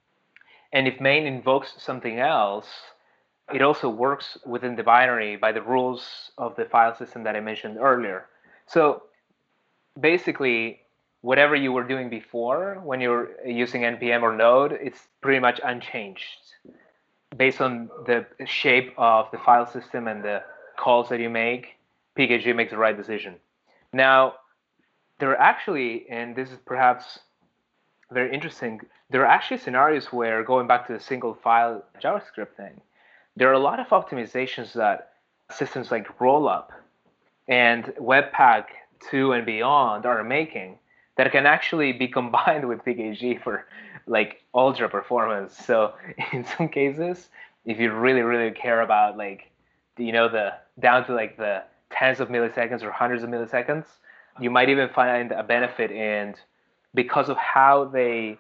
and if main invokes something else, it also works within the binary by the rules of the file system that I mentioned earlier. So basically, whatever you were doing before when you're using NPM or Node, it's pretty much unchanged based on the shape of the file system and the calls that you make. PKG makes the right decision. Now, there are actually, and this is perhaps very interesting, there are actually scenarios where, going back to the single file JavaScript thing, there are a lot of optimizations that systems like Rollup and Webpack 2 and beyond are making that can actually be combined with PKG for like ultra performance. So in some cases, if you really, really care about like, the down to like the tens of milliseconds or hundreds of milliseconds, you might even find a benefit in, because of how they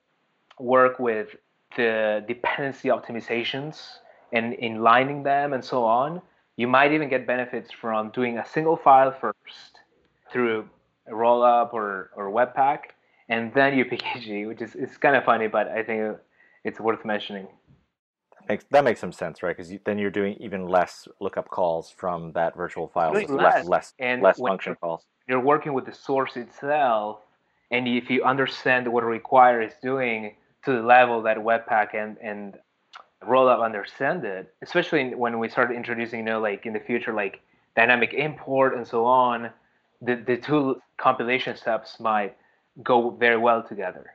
work with the dependency optimizations and inlining them and so on, you might even get benefits from doing a single file first through a Rollup or Webpack, and then you PKG, which is it's kind of funny, but I think it's worth mentioning. That makes some sense, right? Because then you're doing even less lookup calls from that virtual file system, less function calls. You're working with the source itself, and if you understand what require is doing to the level that Webpack and Rollup understand it, especially when we start introducing, like in the future, like dynamic import and so on, the two compilation steps might go very well together.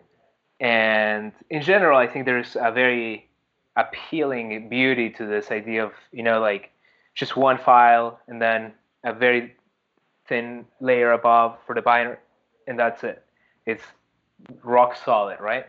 And in general, I think there's a very appealing beauty to this idea of, like just one file and then a very thin layer above for the binary, and that's it. It's rock solid, right?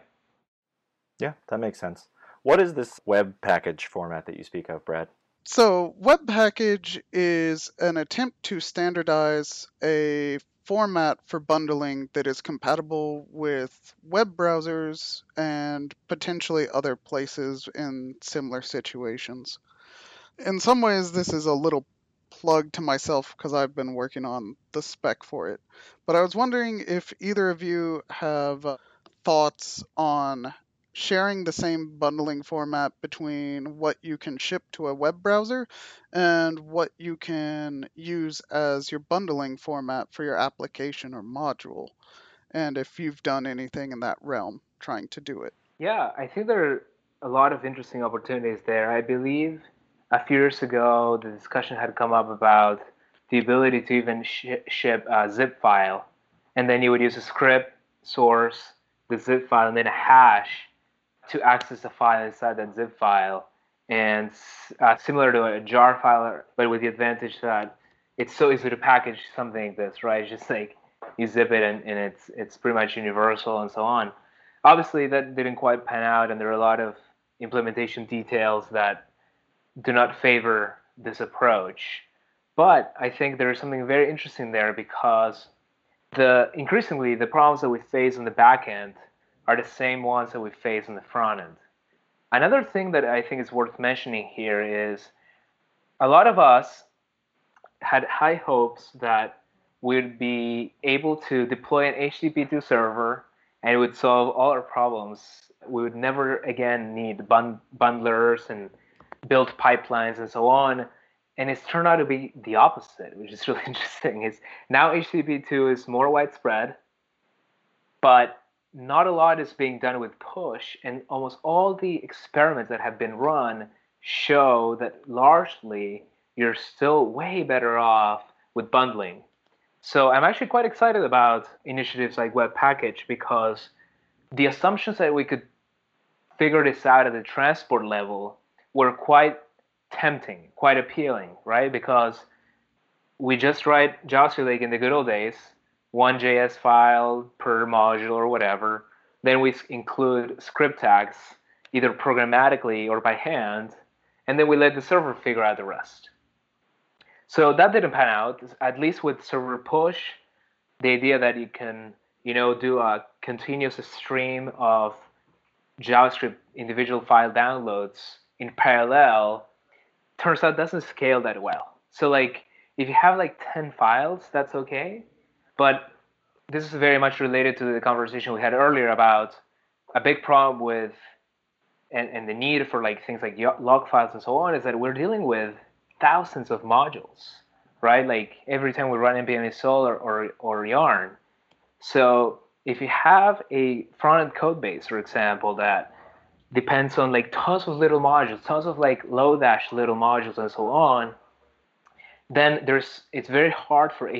Yeah, that makes sense. What is this web package format that you speak of, Brad? So web package is an attempt to standardize a format for bundling that is compatible with web browsers and potentially other places in similar situations. In some ways, this is a little plug to myself because I've been working on the spec for it. But I was wondering if either of you have thoughts on sharing the same bundling format between what you can ship to a web browser and what you can use as your bundling format for your application or module, and if you've done anything in that realm trying to do it. Yeah, I think there a lot of interesting opportunities there. I believe a few years ago, the discussion had come up about the ability to even ship a zip file, and then you would use a script source, the zip file, and then a hash to access the file inside that zip file. And similar to a jar file, but with the advantage that it's so easy to package something like this, right? It's just like you zip it and it's pretty much universal and so on. Obviously, that didn't quite pan out, and there are a lot of implementation details that do not favor this approach. But I think there is something very interesting there because increasingly the problems that we face on the back end are the same ones that we face on the front end. Another thing that I think is worth mentioning here is a lot of us had high hopes that we'd be able to deploy an HTTP2 server and it would solve all our problems. We would never again need bundlers and build pipelines and so on. And it's turned out to be the opposite, which is really interesting. Is now HTTP2 is more widespread, but not a lot is being done with push, and almost all the experiments that have been run show that largely you're still way better off with bundling. So I'm actually quite excited about initiatives like Webpackage because the assumptions that we could figure this out at the transport level were quite tempting, quite appealing, right? Because we just write JavaScript like in the good old days, one JS file per module or whatever. Then we include script tags either programmatically or by hand, and then we let the server figure out the rest. So that didn't pan out, at least with server push. The idea that you can, do a continuous stream of JavaScript individual file downloads in parallel turns out doesn't scale that well. So like if you have like 10 files, that's okay. But this is very much related to the conversation we had earlier about a big problem with and the need for like things like log files and so on is that we're dealing with thousands of modules, right? Like every time we run npm install or yarn. So if you have a front-end code base, for example, that depends on like tons of little modules, tons of like Lodash little modules and so on, then it's very hard for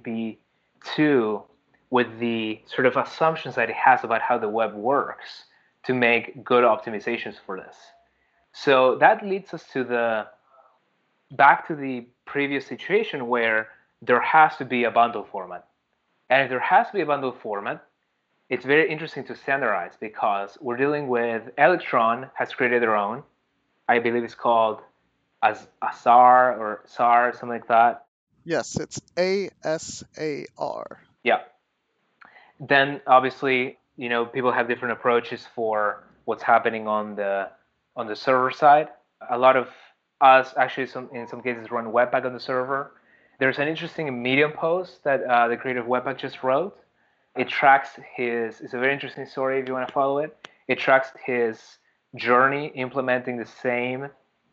HTTP2 with the sort of assumptions that it has about how the web works to make good optimizations for this. So that leads us to back to the previous situation where there has to be a bundle format. And if there has to be a bundle format, it's very interesting to standardize because we're dealing with Electron has created their own. I believe it's called ASAR or SAR, something like that. Yes, it's ASAR. Yeah. Then obviously, people have different approaches for what's happening on the server side. A lot of us actually in some cases run Webpack on the server. There's an interesting Medium post that the creator of Webpack just wrote. It tracks it's a very interesting story if you want to follow it. It tracks his journey implementing the same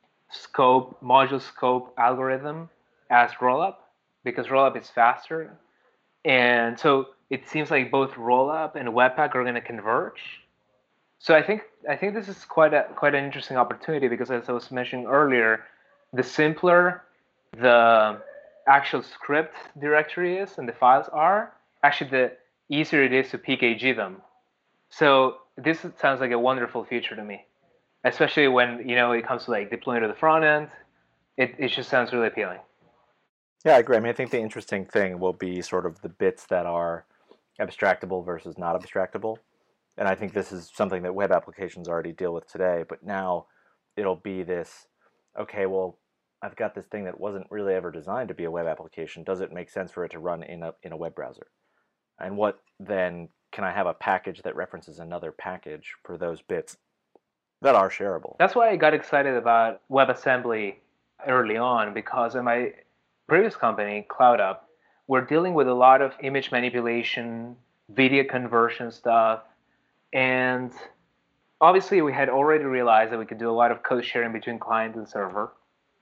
module scope algorithm as Rollup because Rollup is faster. And so it seems like both Rollup and Webpack are going to converge. So I think this is quite an interesting opportunity because as I was mentioning earlier, the simpler the actual script directory is and the files are, actually the easier it is to PKG them. So this sounds like a wonderful feature to me, especially when it comes to like deploying to the front end. It just sounds really appealing. Yeah, I agree. I mean, I think the interesting thing will be sort of the bits that are abstractable versus not abstractable. And I think this is something that web applications already deal with today, but now it'll be this, okay, well, I've got this thing that wasn't really ever designed to be a web application. Does it make sense for it to run in a web browser? And what then, can I have a package that references another package for those bits that are shareable? That's why I got excited about WebAssembly early on, because in my previous company, CloudUp, we're dealing with a lot of image manipulation, video conversion stuff, and obviously we had already realized that we could do a lot of code sharing between client and server.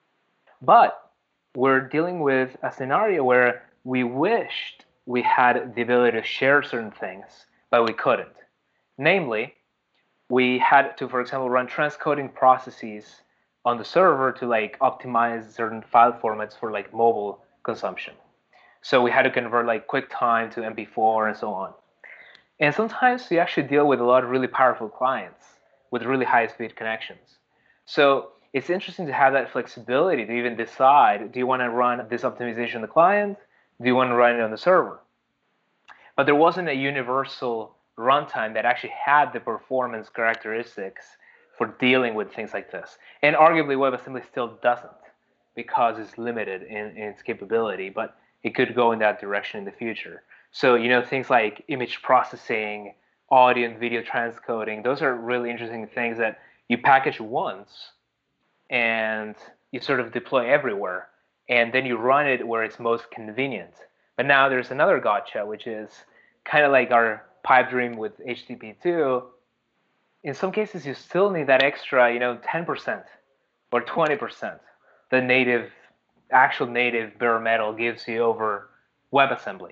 But we're dealing with a scenario where we wished we had the ability to share certain things, but we couldn't. Namely, we had to, for example, run transcoding processes on the server to like optimize certain file formats for like mobile consumption. So we had to convert like QuickTime to MP4 and so on. And sometimes you actually deal with a lot of really powerful clients with really high speed connections. So it's interesting to have that flexibility to even decide, do you want to run this optimization on the client? Do you want to run it on the server? But there wasn't a universal runtime that actually had the performance characteristics for dealing with things like this. And arguably WebAssembly still doesn't because it's limited in its capability, but it could go in that direction in the future. So, things like image processing, audio and video transcoding, those are really interesting things that you package once and you sort of deploy everywhere, and then you run it where it's most convenient. But now there's another gotcha, which is kind of like our pipe dream with HTTP2. In some cases, you still need that extra, 10% or 20% the actual native bare metal gives you over WebAssembly.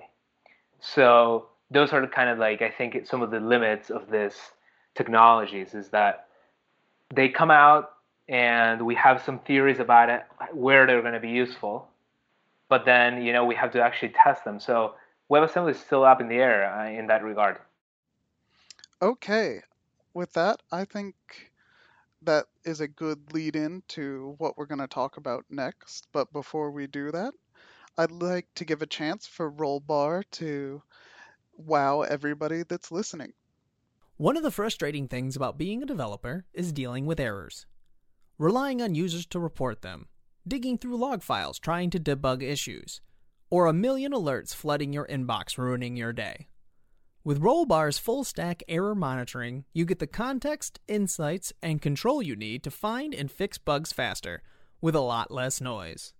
So those are kind of like, I think, some of the limits of this technologies is that they come out and we have some theories about it, where they're going to be useful, but then we have to actually test them. So WebAssembly is still up in the air in that regard. Okay, with that, I think that is a good lead in to what we're going to talk about next. But before we do that, I'd like to give a chance for Rollbar to wow everybody that's listening. One of the frustrating things about being a developer is dealing with errors. Relying on users to report them, digging through log files trying to debug issues, or a million alerts flooding your inbox ruining your day. With Rollbar's full-stack error monitoring, you get the context, insights, and control you need to find and fix bugs faster, with a lot less noise.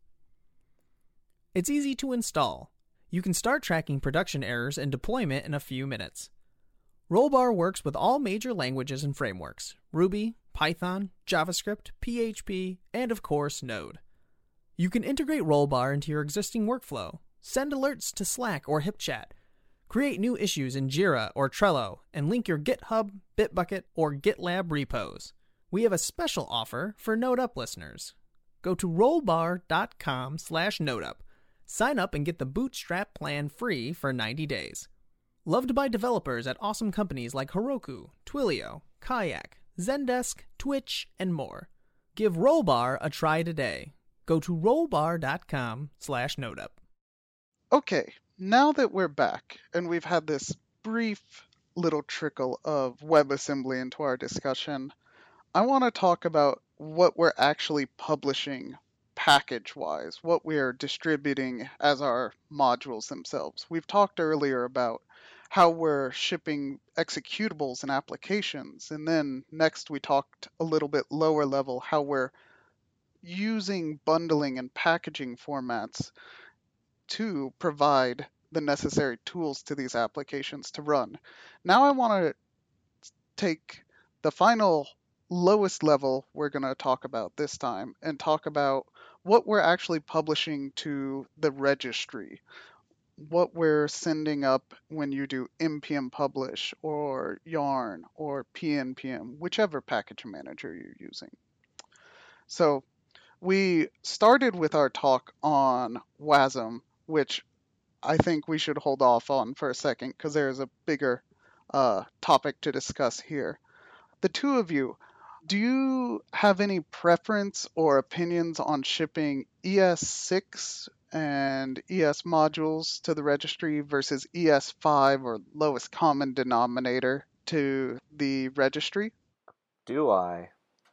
It's easy to install. You can start tracking production errors and deployment in a few minutes. Rollbar works with all major languages and frameworks: Ruby, Python, JavaScript, PHP, and of course Node. You can integrate Rollbar into your existing workflow, send alerts to Slack or HipChat, create new issues in Jira or Trello, and link your GitHub, Bitbucket, or GitLab repos. We have a special offer for NodeUp listeners. Go to rollbar.com/NodeUp. Sign up and get the Bootstrap plan free for 90 days. Loved by developers at awesome companies like Heroku, Twilio, Kayak, Zendesk, Twitch, and more. Give Rollbar a try today. Go to rollbar.com/NodeUp. Okay, now that we're back and we've had this brief little trickle of WebAssembly into our discussion, I want to talk about what we're actually publishing package-wise, what we're distributing as our modules themselves. We've talked earlier about how we're shipping executables and applications, and then next we talked a little bit lower level how we're using bundling and packaging formats to provide the necessary tools to these applications to run. Now I want to take the final lowest level we're going to talk about this time and talk about what we're actually publishing to the registry, what we're sending up when you do npm publish or yarn or pnpm, whichever package manager you're using. So we started with our talk on WASM, which I think we should hold off on for a second because there's a bigger topic to discuss here. The two of you, do you have any preference or opinions on shipping ES6 and ES modules to the registry versus ES5 or lowest common denominator to the registry? Do I?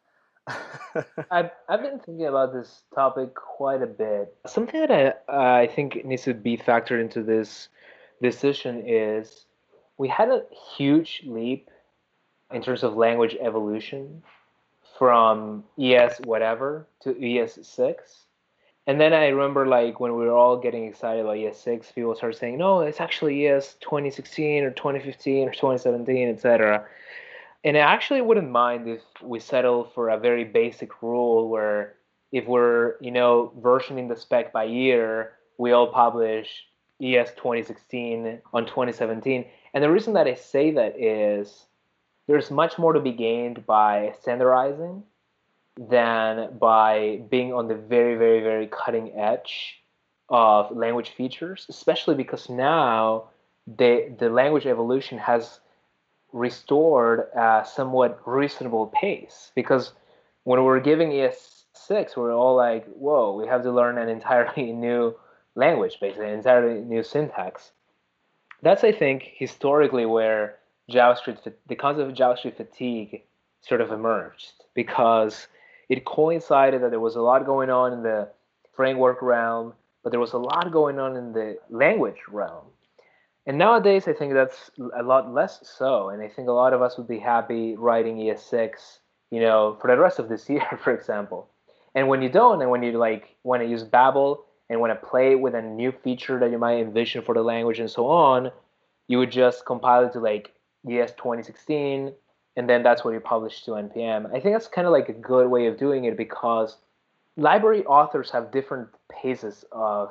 I've been thinking about this topic quite a bit. Something that I think needs to be factored into this decision is we had a huge leap in terms of language evolution from ES whatever to ES6. And then I remember like when we were all getting excited about ES6, people started saying, no, it's actually ES 2016 or 2015 or 2017, etc. And I actually wouldn't mind if we settle for a very basic rule where if we're, versioning the spec by year, we all publish ES 2016 on 2017. And the reason that I say that is there's much more to be gained by standardizing than by being on the very, very, very cutting edge of language features, especially because now the language evolution has restored a somewhat reasonable pace. Because when we're giving ES6, we're all like, whoa, we have to learn an entirely new language, basically, an entirely new syntax. That's, I think, historically where the concept of JavaScript fatigue sort of emerged, because it coincided that there was a lot going on in the framework realm, but there was a lot going on in the language realm. And nowadays, I think that's a lot less so. And I think a lot of us would be happy writing ES6, for the rest of this year, for example. And when you don't, and when you want to use Babel and want to play with a new feature that you might envision for the language and so on, you would just compile it to ES 2016, and then that's what you publish to NPM. I think that's kind of like a good way of doing it, because library authors have different paces of,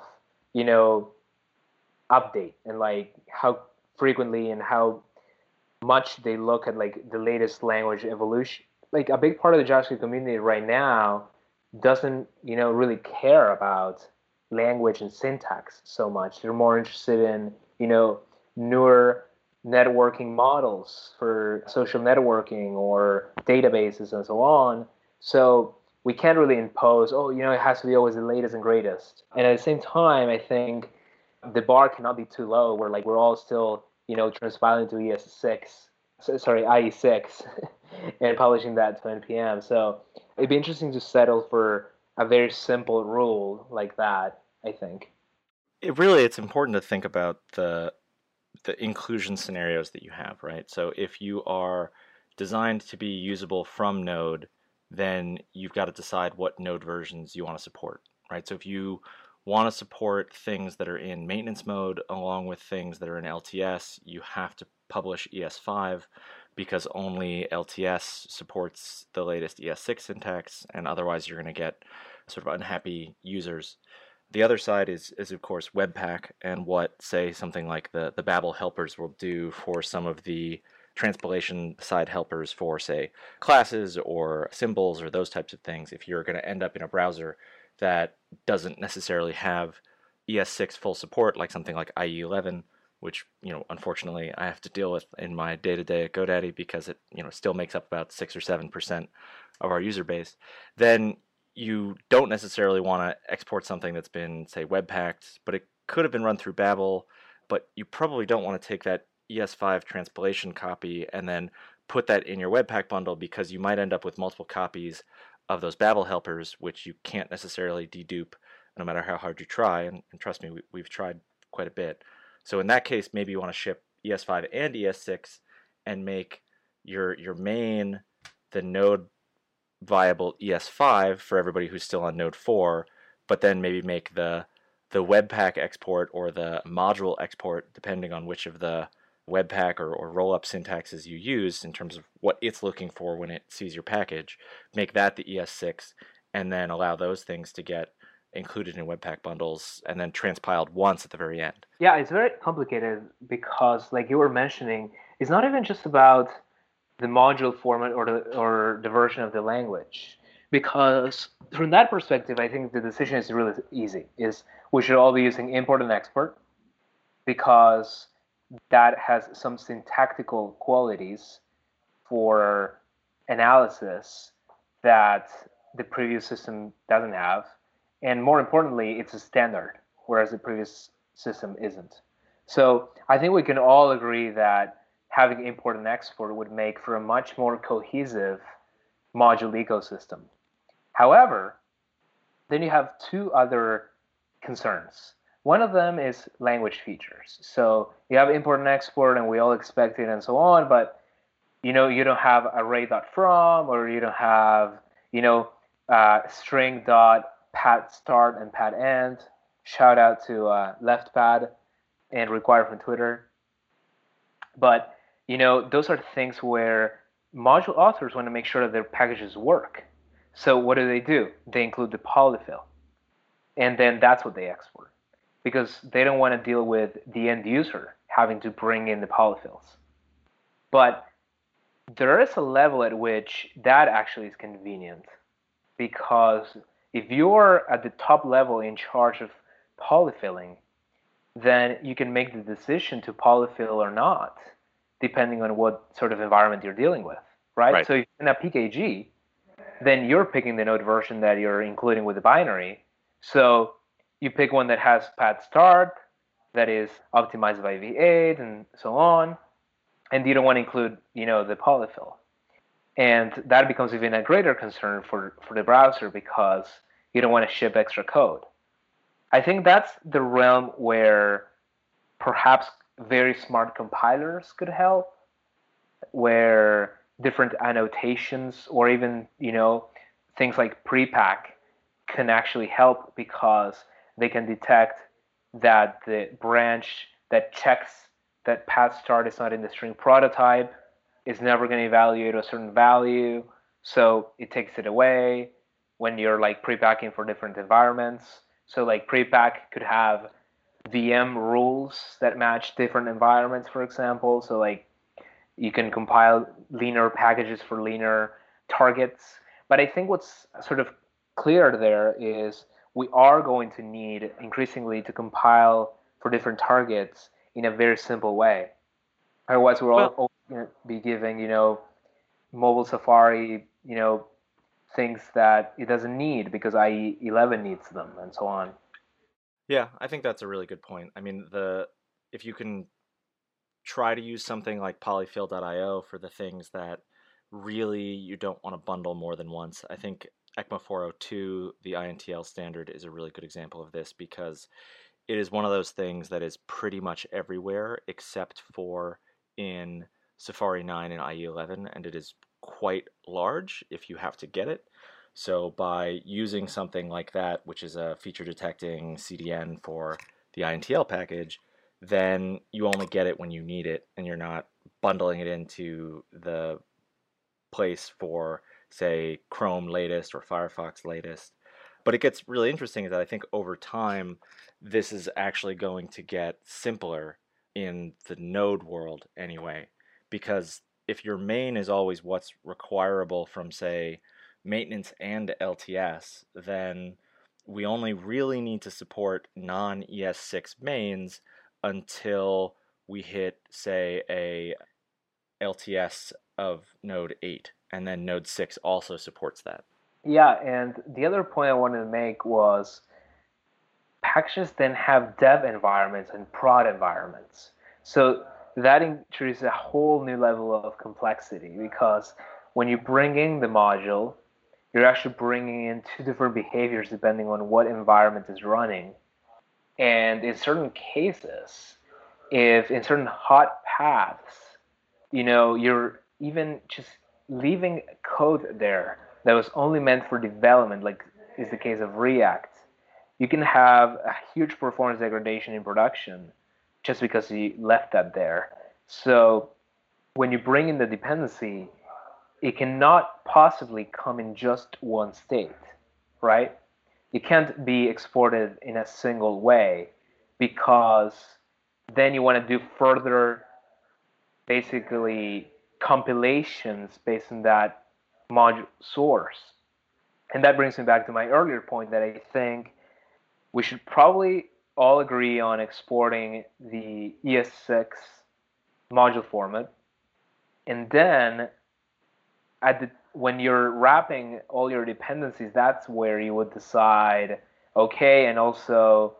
update, and how frequently and how much they look at the latest language evolution. Like a big part of the JavaScript community right now doesn't really care about language and syntax so much. They're more interested in newer networking models for social networking or databases and so on. So we can't really impose, it has to be always the latest and greatest. And at the same time, I think the bar cannot be too low where we're all still transpiling to IE6 and publishing that to NPM. So it'd be interesting to settle for a very simple rule like that, I think. It's important to think about the inclusion scenarios that you have, right? So if you are designed to be usable from Node, then you've got to decide what Node versions you want to support, right? So if you want to support things that are in maintenance mode along with things that are in LTS, you have to publish ES5, because only LTS supports the latest ES6 syntax, and otherwise you're going to get sort of unhappy users. The other side is of course Webpack, and what, say, something like the Babel helpers will do for some of the transpilation side helpers for, say, classes or symbols or those types of things. If you're going to end up in a browser that doesn't necessarily have ES6 full support, like something like IE11, which unfortunately I have to deal with in my day-to-day at GoDaddy, because it still makes up about 6 or 7% of our user base, then you don't necessarily want to export something that's been, say, Webpacked, but it could have been run through Babel, but you probably don't want to take that ES5 transpilation copy and then put that in your Webpack bundle, because you might end up with multiple copies of those Babel helpers, which you can't necessarily dedupe no matter how hard you try, and trust me, we've tried quite a bit. So in that case, maybe you want to ship ES5 and ES6 and make your main the Node viable ES5 for everybody who's still on Node 4, but then maybe make the Webpack export or the module export, depending on which of the Webpack or rollup syntaxes you use in terms of what it's looking for when it sees your package, make that the ES6, and then allow those things to get included in Webpack bundles and then transpiled once at the very end. Yeah, it's very complicated because, like you were mentioning, it's not even just about the module format or the version of the language. Because from that perspective, I think the decision is really easy. We should all be using import and export, because that has some syntactical qualities for analysis that the previous system doesn't have. And more importantly, it's a standard, whereas the previous system isn't. So I think we can all agree that having import and export would make for a much more cohesive module ecosystem. However, then you have two other concerns. One of them is language features. So you have import and export, and we all expect it and so on, but you don't have array.from, or you don't have string.pad start and pad end. Shout out to leftpad and require from Twitter. But those are things where module authors want to make sure that their packages work. So what do? They include the polyfill, and then that's what they export, because they don't want to deal with the end user having to bring in the polyfills. But there is a level at which that actually is convenient, because if you're at the top level in charge of polyfilling, then you can make the decision to polyfill or not, depending on what sort of environment you're dealing with, right? So if you're in a PKG, then you're picking the node version that you're including with the binary. So you pick one that has pad start, that is optimized by V8 and so on, and you don't want to include, the polyfill. And that becomes even a greater concern for the browser, because you don't want to ship extra code. I think that's the realm where perhaps very smart compilers could help, where different annotations or even, things like prepack can actually help, because they can detect that the branch that checks that path start is not in the string prototype is never going to evaluate a certain value, so it takes it away when you're like prepacking for different environments. So like prepack could have VM rules that match different environments, for example. So like you can compile linear packages for linear targets. But I think what's sort of clear there is we are going to need increasingly to compile for different targets in a very simple way. Otherwise, we're all going to be giving, mobile Safari, things that it doesn't need because IE 11 needs them, and so on. Yeah, I think that's a really good point. I mean, if you can try to use something like polyfill.io for the things that really you don't want to bundle more than once. I think ECMA 402, the INTL standard, is a really good example of this, because it is one of those things that is pretty much everywhere except for in Safari 9 and IE 11, and it is quite large if you have to get it. So by using something like that, which is a feature detecting CDN for the INTL package, then you only get it when you need it, and you're not bundling it into the place for, say, Chrome latest or Firefox latest. But it gets really interesting is that I think over time, this is actually going to get simpler in the node world anyway, because if your main is always what's requirable from, say, maintenance and LTS, then we only really need to support non ES6 mains until we hit, say, a LTS of node 8, and then node 6 also supports that. Yeah, and the other point I wanted to make was packages then have dev environments and prod environments. So that introduces a whole new level of complexity, because when you bring in the module, you're actually bringing in two different behaviors depending on what environment is running. And in certain cases, if in certain hot paths, you're even just leaving code there that was only meant for development, like is the case of React, you can have a huge performance degradation in production just because you left that there. So when you bring in the dependency, it cannot possibly come in just one state, right? It can't be exported in a single way, because then you want to do further, basically, compilations based on that module source. And that brings me back to my earlier point that I think we should probably all agree on exporting the ES6 module format. And then when you're wrapping all your dependencies, that's where you would decide, okay, and also,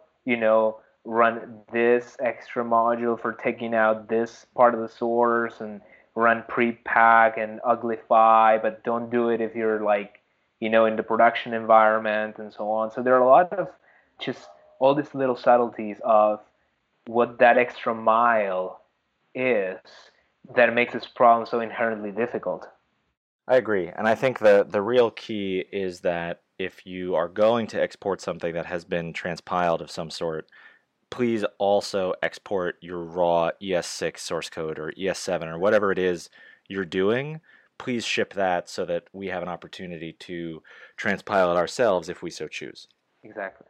run this extra module for taking out this part of the source, and run prepack and uglify, but don't do it if you're like, in the production environment, and so on. So there are a lot of just all these little subtleties of what that extra mile is that makes this problem so inherently difficult. I agree. And I think the real key is that if you are going to export something that has been transpiled of some sort, please also export your raw ES6 source code or ES7 or whatever it is you're doing. Please ship that so that we have an opportunity to transpile it ourselves if we so choose. Exactly.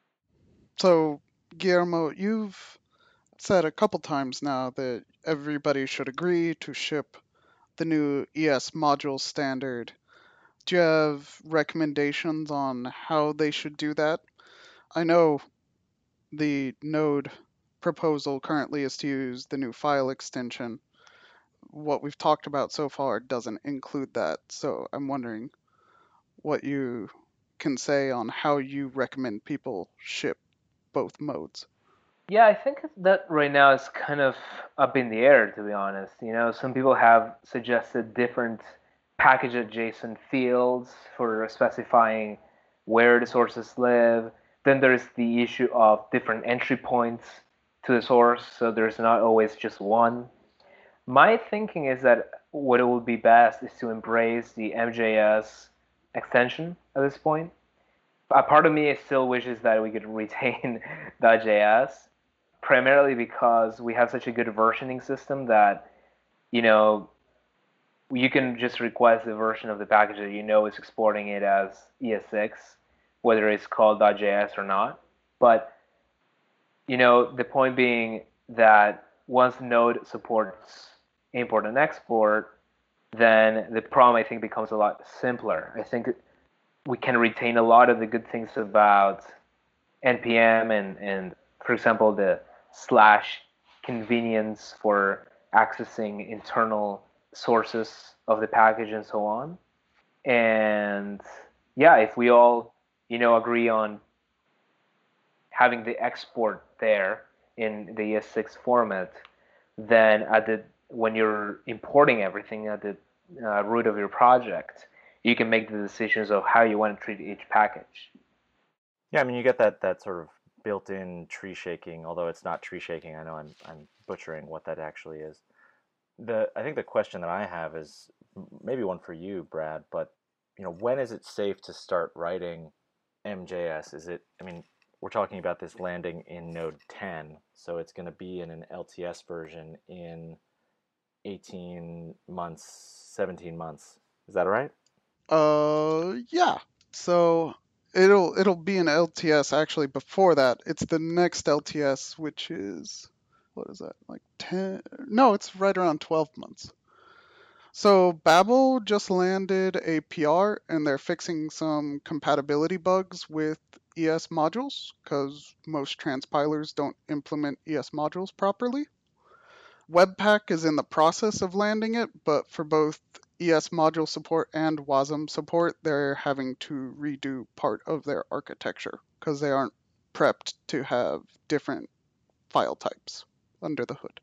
So, Guillermo, you've said a couple times now that everybody should agree to ship the new ES module standard. Do you have recommendations on how they should do that? I know the Node proposal currently is to use the new file extension. What we've talked about so far doesn't include that, so I'm wondering what you can say on how you recommend people ship both modes. Yeah, I think that right now is kind of up in the air, to be honest. Some people have suggested different package adjacent fields for specifying where the sources live. Then there's the issue of different entry points to the source, so there's not always just one. My thinking is that what it would be best is to embrace the MJS extension at this point. A part of me still wishes that we could retain .js, primarily because we have such a good versioning system that, you can just request the version of the package that is exporting it as ES6, whether it's called .js or not. But, the point being that once Node supports import and export, then the problem, I think, becomes a lot simpler. I think we can retain a lot of the good things about NPM and for example, the / convenience for accessing internal sources of the package and so on. And yeah, if we all, agree on having the export there in the ES6 format, then when you're importing everything at the root of your project, you can make the decisions of how you want to treat each package. Yeah, I mean, you get that sort of built-in tree shaking, although it's not tree shaking. I know I'm butchering what that actually is. I think the question that I have is maybe one for you, Brad, but when is it safe to start writing MJS? We're talking about this landing in Node 10, so it's going to be in an LTS version in 18 months, 17 months. Is that right? Yeah. So it'll be an LTS actually before that. It's the next LTS, which is, what is that, like 10? No, it's right around 12 months. So Babel just landed a PR and they're fixing some compatibility bugs with ES modules because most transpilers don't implement ES modules properly. Webpack is in the process of landing it, but for both ES module support and WASM support, they're having to redo part of their architecture because they aren't prepped to have different file types under the hood.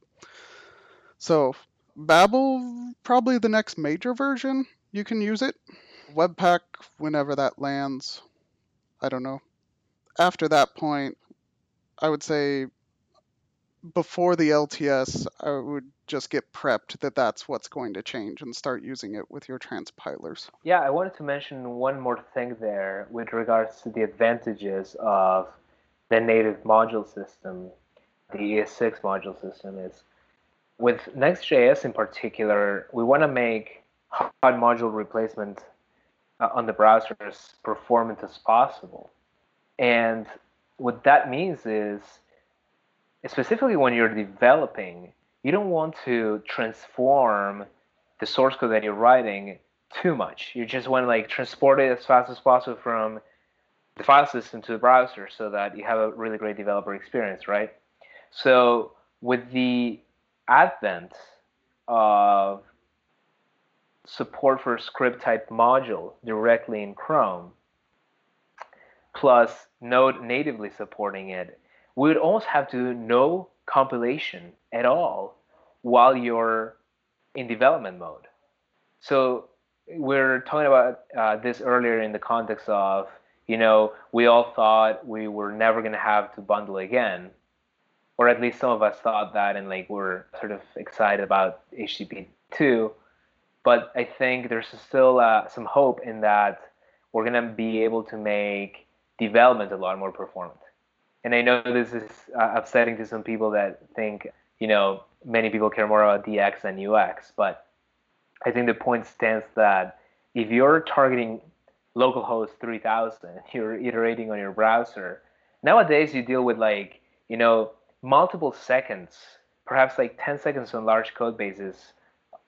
So Babel, probably the next major version, you can use it. Webpack, whenever that lands, I don't know. After that point, I would say before the LTS, I would just get prepped that that's what's going to change and start using it with your transpilers. Yeah, I wanted to mention one more thing there with regards to the advantages of the native module system, the ES6 module system is with Next.js in particular, we want to make hard module replacement on the browser as performant as possible. And what that means is, specifically when you're developing, you don't want to transform the source code that you're writing too much. You just want to transport it as fast as possible from the file system to the browser so that you have a really great developer experience, right? So with the advent of support for script type module directly in Chrome, plus Node natively supporting it, we would almost have to do no compilation at all while you're in development mode. So we're talking about this earlier in the context of, we all thought we were never going to have to bundle again, or at least some of us thought that, and we're sort of excited about HTTP 2. But I think there's still some hope in that we're going to be able to make development a lot more performant. And I know this is upsetting to some people that think, many people care more about DX than UX, but I think the point stands that if you're targeting localhost 3000, you're iterating on your browser, nowadays you deal with multiple seconds, perhaps 10 seconds on large code bases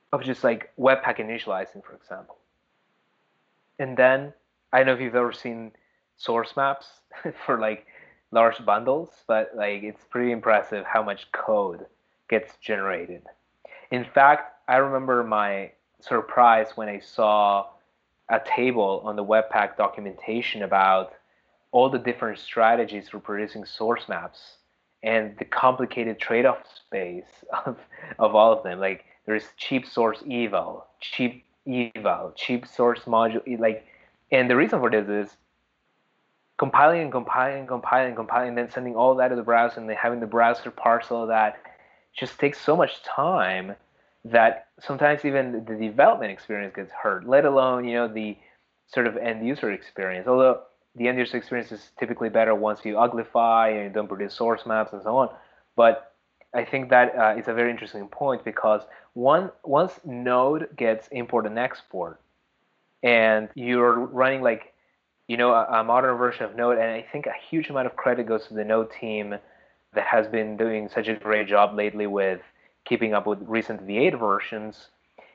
of just like Webpack initializing, for example. And then I don't know if you've ever seen source maps for like large bundles, but like it's pretty impressive how much code gets generated. In fact, I remember my surprise when I saw a table on the Webpack documentation about all the different strategies for producing source maps and the complicated trade-off space of all of them. Like there's cheap source eval, cheap source module, like, and the reason for this is compiling and compiling and compiling and compiling, and then sending all that to the browser and then having the browser parse all that just takes so much time that sometimes even the development experience gets hurt, let alone, the sort of end user experience. Although the end user experience is typically better once you uglify and you don't produce source maps and so on. But I think that is a very interesting point because once Node gets import and export, and you're running like a modern version of Node, and I think a huge amount of credit goes to the Node team that has been doing such a great job lately with keeping up with recent V8 versions.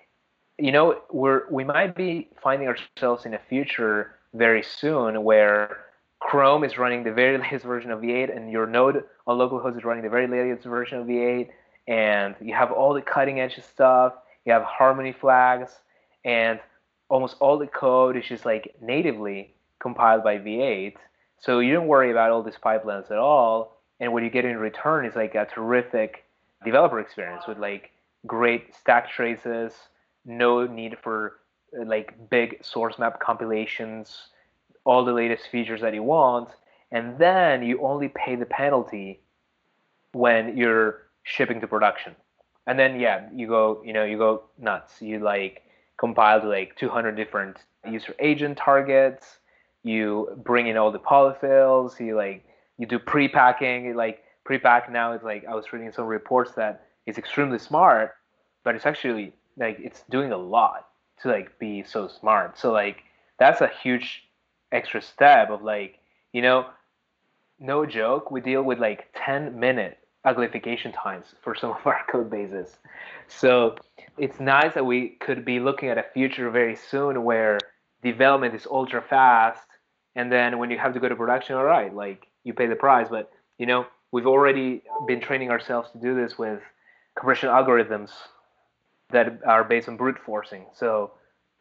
We might be finding ourselves in a future very soon where Chrome is running the very latest version of V8, and your Node on localhost is running the very latest version of V8, and you have all the cutting edge stuff. You have Harmony flags, and almost all the code is just like natively compiled by V8. So you don't worry about all these pipelines at all. And what you get in return is like a terrific developer experience with like great stack traces, no need for like big source map compilations, all the latest features that you want, and then you only pay the penalty when you're shipping to production. And then yeah, you go nuts. You like compile to like 200 different user agent targets. You bring in all the polyfills. You do pre-packing. Like pre-pack now is like I was reading some reports that it's extremely smart, but it's actually like it's doing a lot to like be so smart. So like that's a huge extra step of like, no joke, we deal with like 10-minute uglification times for some of our code bases. So it's nice that we could be looking at a future very soon where development is ultra fast, and then when you have to go to production, all right, like you pay the price. But we've already been training ourselves to do this with compression algorithms that are based on brute forcing. So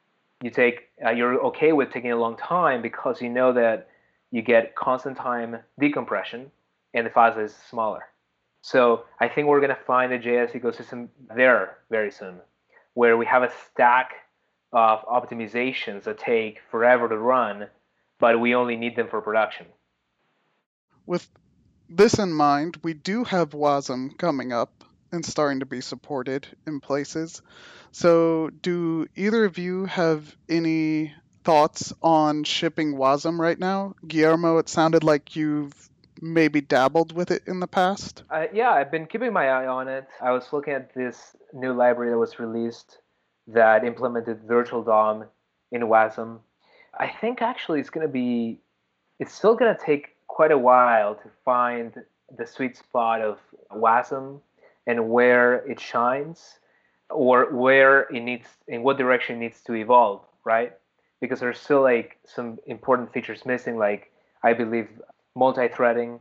you're okay with taking a long time because you know that you get constant time decompression and the file size is smaller. So I think we're going to find a JS ecosystem there very soon, where we have a stack of optimizations that take forever to run, but we only need them for production. With this in mind, we do have WASM coming up and starting to be supported in places. So do either of you have any thoughts on shipping WASM right now? Guillermo, it sounded like you've maybe dabbled with it in the past. Yeah, I've been keeping my eye on it. I was looking at this new library that was released that implemented Virtual DOM in WASM. I think actually it's still going to take quite a while to find the sweet spot of WASM and where it shines, or where in what direction it needs to evolve, right? Because there's still like some important features missing, like I believe multi-threading,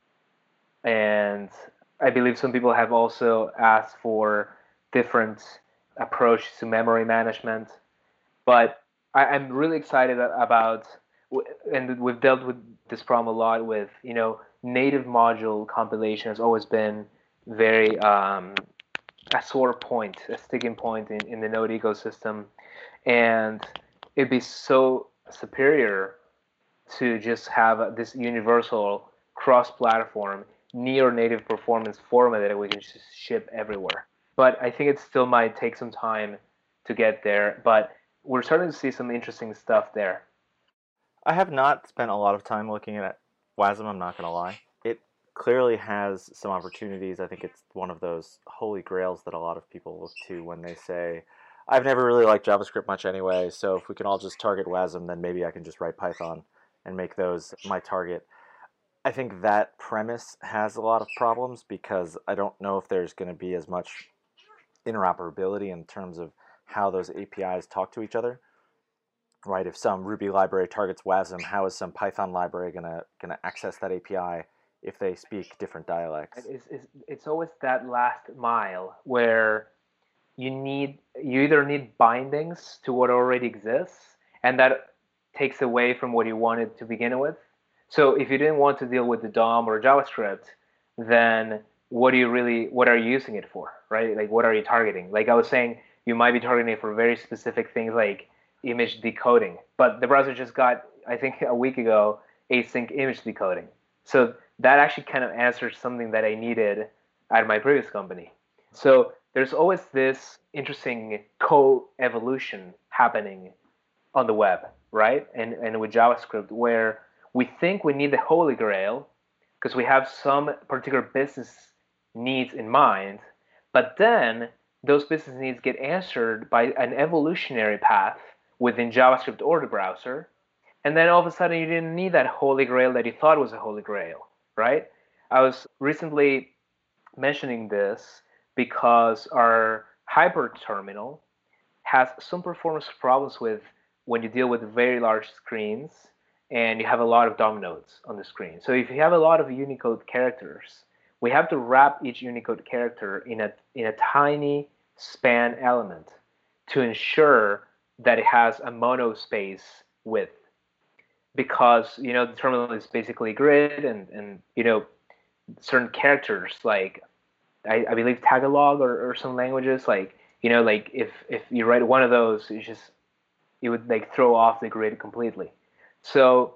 and I believe some people have also asked for different approach to memory management. But I'm really excited about, and we've dealt with this problem a lot with, native module compilation has always been very a sore point, a sticking point in the Node ecosystem. And it'd be so superior to just have this universal cross-platform near-native performance format that we can just ship everywhere. But I think it still might take some time to get there. But we're starting to see some interesting stuff there. I have not spent a lot of time looking at WASM, I'm not going to lie. It clearly has some opportunities. I think it's one of those holy grails that a lot of people look to when they say, I've never really liked JavaScript much anyway, so if we can all just target WASM, then maybe I can just write Python and make those my target. I think that premise has a lot of problems because I don't know if there's going to be as much interoperability in terms of how those APIs talk to each other. Right, if some Ruby library targets WASM, how is some Python library gonna access that API if they speak different dialects? It's always that last mile where you either need bindings to what already exists, and that takes away from what you wanted to begin with. So if you didn't want to deal with the DOM or JavaScript, then what are you using it for, right? Like, what are you targeting? Like I was saying, you might be targeting it for very specific things like image decoding, but the browser just got, I think a week ago, async image decoding. So that actually kind of answers something that I needed at my previous company. So there's always this interesting co-evolution happening on the web, right? And with JavaScript, where we think we need the holy grail because we have some particular business needs in mind, but then those business needs get answered by an evolutionary path within JavaScript or the browser, and then all of a sudden you didn't need that holy grail that you thought was a holy grail, right? I was recently mentioning this because our hyperterminal has some performance problems with when you deal with very large screens and you have a lot of DOM nodes on the screen. So if you have a lot of Unicode characters, we have to wrap each Unicode character in a tiny span element to ensure that it has a monospace width, because the terminal is basically grid, and certain characters like I believe Tagalog or some languages, like like if you write one of those, it would like throw off the grid completely. So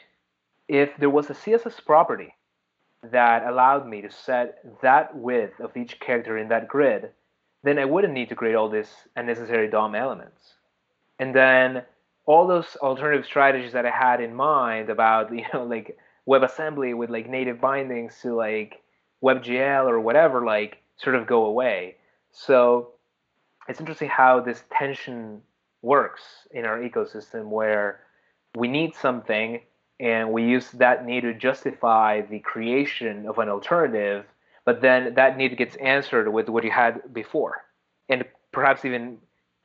if there was a CSS property that allowed me to set that width of each character in that grid, then I wouldn't need to create all these unnecessary DOM elements. And then all those alternative strategies that I had in mind about like WebAssembly with like native bindings to like WebGL or whatever, like sort of go away. So it's interesting how this tension works in our ecosystem, where we need something and we use that need to justify the creation of an alternative, but then that need gets answered with what you had before, and perhaps even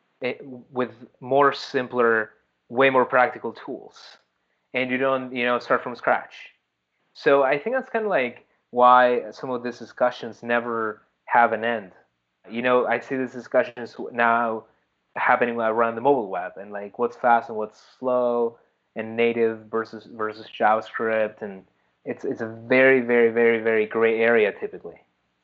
with more simpler, way more practical tools, and you don't start from scratch. So I think that's kind of like why some of these discussions never have an end. I see these discussions now happening around the mobile web, and like what's fast and what's slow, and native versus JavaScript, and it's a very, very, very, very gray area typically.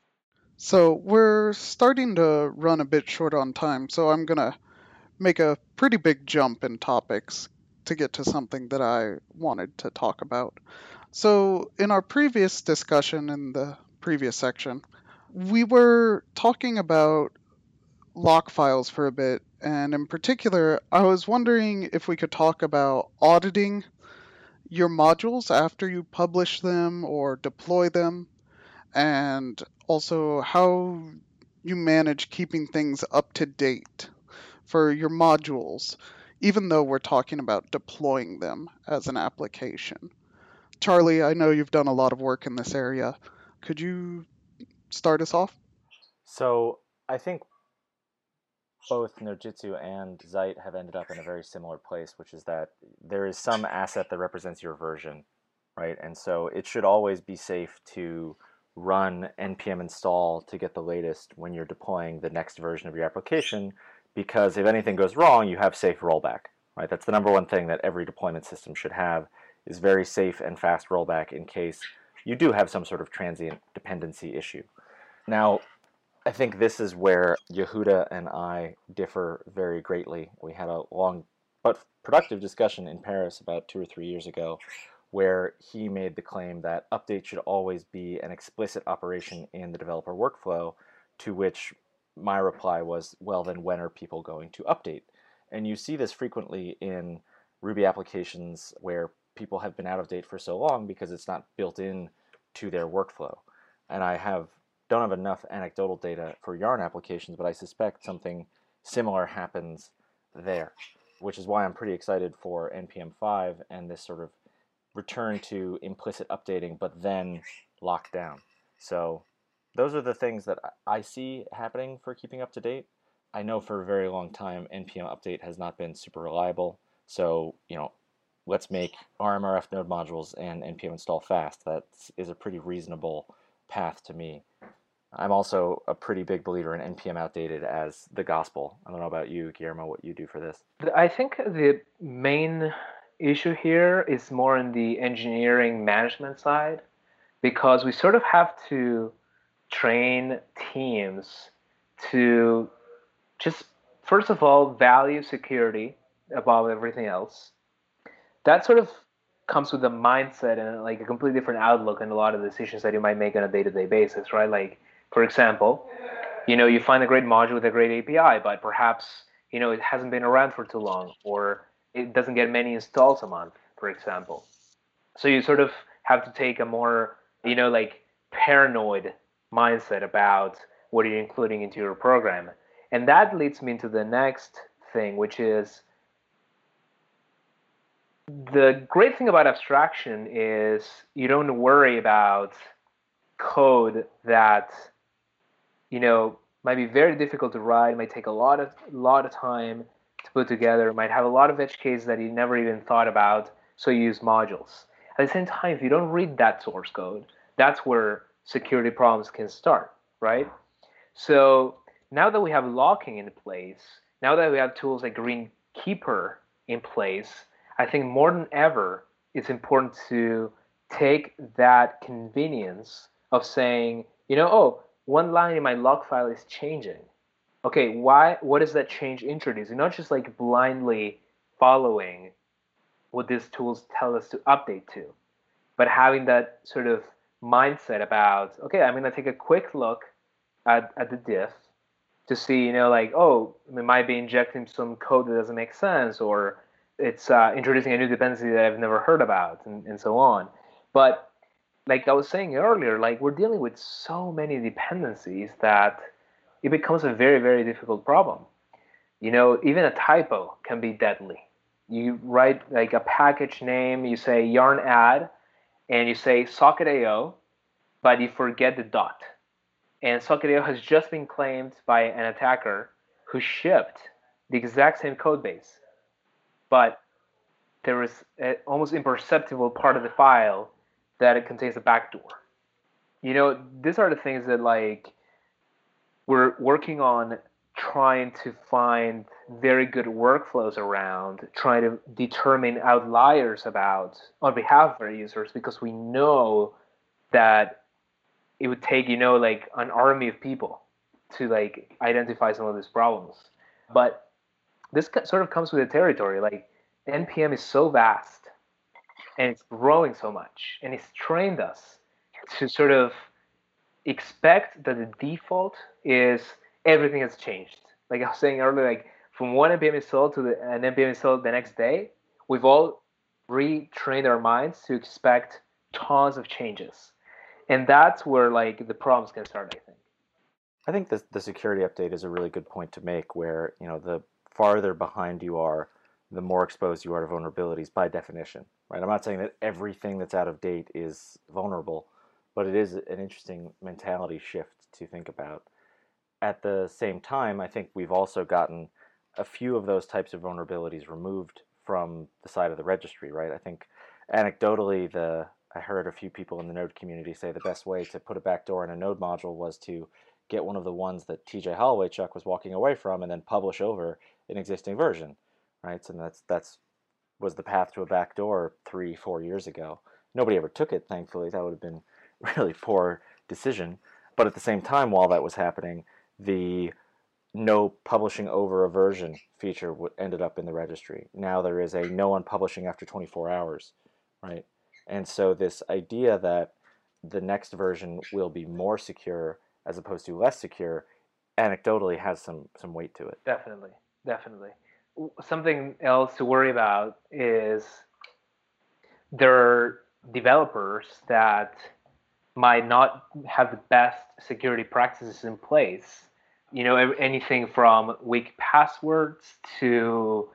So we're starting to run a bit short on time, so I'm gonna make a pretty big jump in topics to get to something that I wanted to talk about. So in our previous discussion in the previous section, we were talking about lock files for a bit, and in particular, I was wondering if we could talk about auditing your modules after you publish them or deploy them, and also how you manage keeping things up to date for your modules, even though we're talking about deploying them as an application. Charlie, I know you've done a lot of work in this area. Could you start us off? So I think both Nojitsu and Zeit have ended up in a very similar place, which is that there is some asset that represents your version, right? And so it should always be safe to run npm install to get the latest when you're deploying the next version of your application, because if anything goes wrong, you have safe rollback, right? That's the number one thing that every deployment system should have, is very safe and fast rollback in case you do have some sort of transient dependency issue. Now, I think this is where Yehuda and I differ very greatly. We had a long but productive discussion in Paris about 2 or 3 years ago, where he made the claim that update should always be an explicit operation in the developer workflow, to which my reply was, well, then when are people going to update? And you see this frequently in Ruby applications where people have been out of date for so long because it's not built in to their workflow. And I don't have enough anecdotal data for Yarn applications, but I suspect something similar happens there, which is why I'm pretty excited for NPM 5 and this sort of return to implicit updating, but then locked down. So those are the things that I see happening for keeping up to date. I know for a very long time npm update has not been super reliable. So, let's make RMRF node modules and npm install fast. That is a pretty reasonable path to me. I'm also a pretty big believer in npm outdated as the gospel. I don't know about you, Guillermo, what you do for this. I think the main issue here is more in the engineering management side, because we sort of have to train teams to just, first of all, value security above everything else. That sort of comes with a mindset and like a completely different outlook on a lot of decisions that you might make on a day-to-day basis, right? Like, for example, you find a great module with a great API, but perhaps, it hasn't been around for too long, or it doesn't get many installs a month, for example. So you sort of have to take a more, like paranoid mindset about what you're including into your program. And that leads me into the next thing, which is the great thing about abstraction is you don't worry about code that, might be very difficult to write, might take a lot of time to put together, might have a lot of edge cases that you never even thought about, so you use modules. At the same time, if you don't read that source code, that's where security problems can start, right? So now that we have locking in place, now that we have tools like Greenkeeper in place, I think more than ever, it's important to take that convenience of saying, oh, one line in my log file is changing. Okay, what is that change introducing? Not just like blindly following what these tools tell us to update to, but having that sort of mindset about, okay, I'm going to take a quick look at the diff to see, oh, it might be injecting some code that doesn't make sense, or it's introducing a new dependency that I've never heard about, and so on. But like I was saying earlier, like we're dealing with so many dependencies that it becomes a very, very difficult problem. Even a typo can be deadly. You write like a package name, you say yarn add, and you say socket.io, but you forget the dot. And socket.io has just been claimed by an attacker who shipped the exact same code base, but there is an almost imperceptible part of the file that it contains a backdoor. These are the things that like we're working on trying to find very good workflows around, trying to determine outliers about on behalf of our users, because we know that it would take, like an army of people to like identify some of these problems. But this sort of comes with the territory. Like NPM is so vast and it's growing so much, and it's trained us to sort of expect that the default is everything has changed. Like I was saying earlier, like from one npm install to an npm install the next day, we've all retrained our minds to expect tons of changes, and that's where like the problems can start. I think the security update is a really good point to make, where the farther behind you are, the more exposed you are to vulnerabilities by definition, right? I'm not saying that everything that's out of date is vulnerable, but it is an interesting mentality shift to think about. At the same time, I think we've also gotten a few of those types of vulnerabilities removed from the side of the registry, right? I think anecdotally, I heard a few people in the Node community say the best way to put a backdoor in a Node module was to get one of the ones that TJ Hollowaychuk was walking away from and then publish over an existing version, right? So that's was the path to a backdoor 3-4 years ago. Nobody ever took it, thankfully. That would have been a really poor decision. But at the same time, while that was happening, the no publishing over a version feature ended up in the registry. Now there is a no unpublishing after 24 hours, right? And so this idea that the next version will be more secure as opposed to less secure, anecdotally has some weight to it. Definitely. Something else to worry about is there are developers that might not have the best security practices in place. Anything from weak passwords to,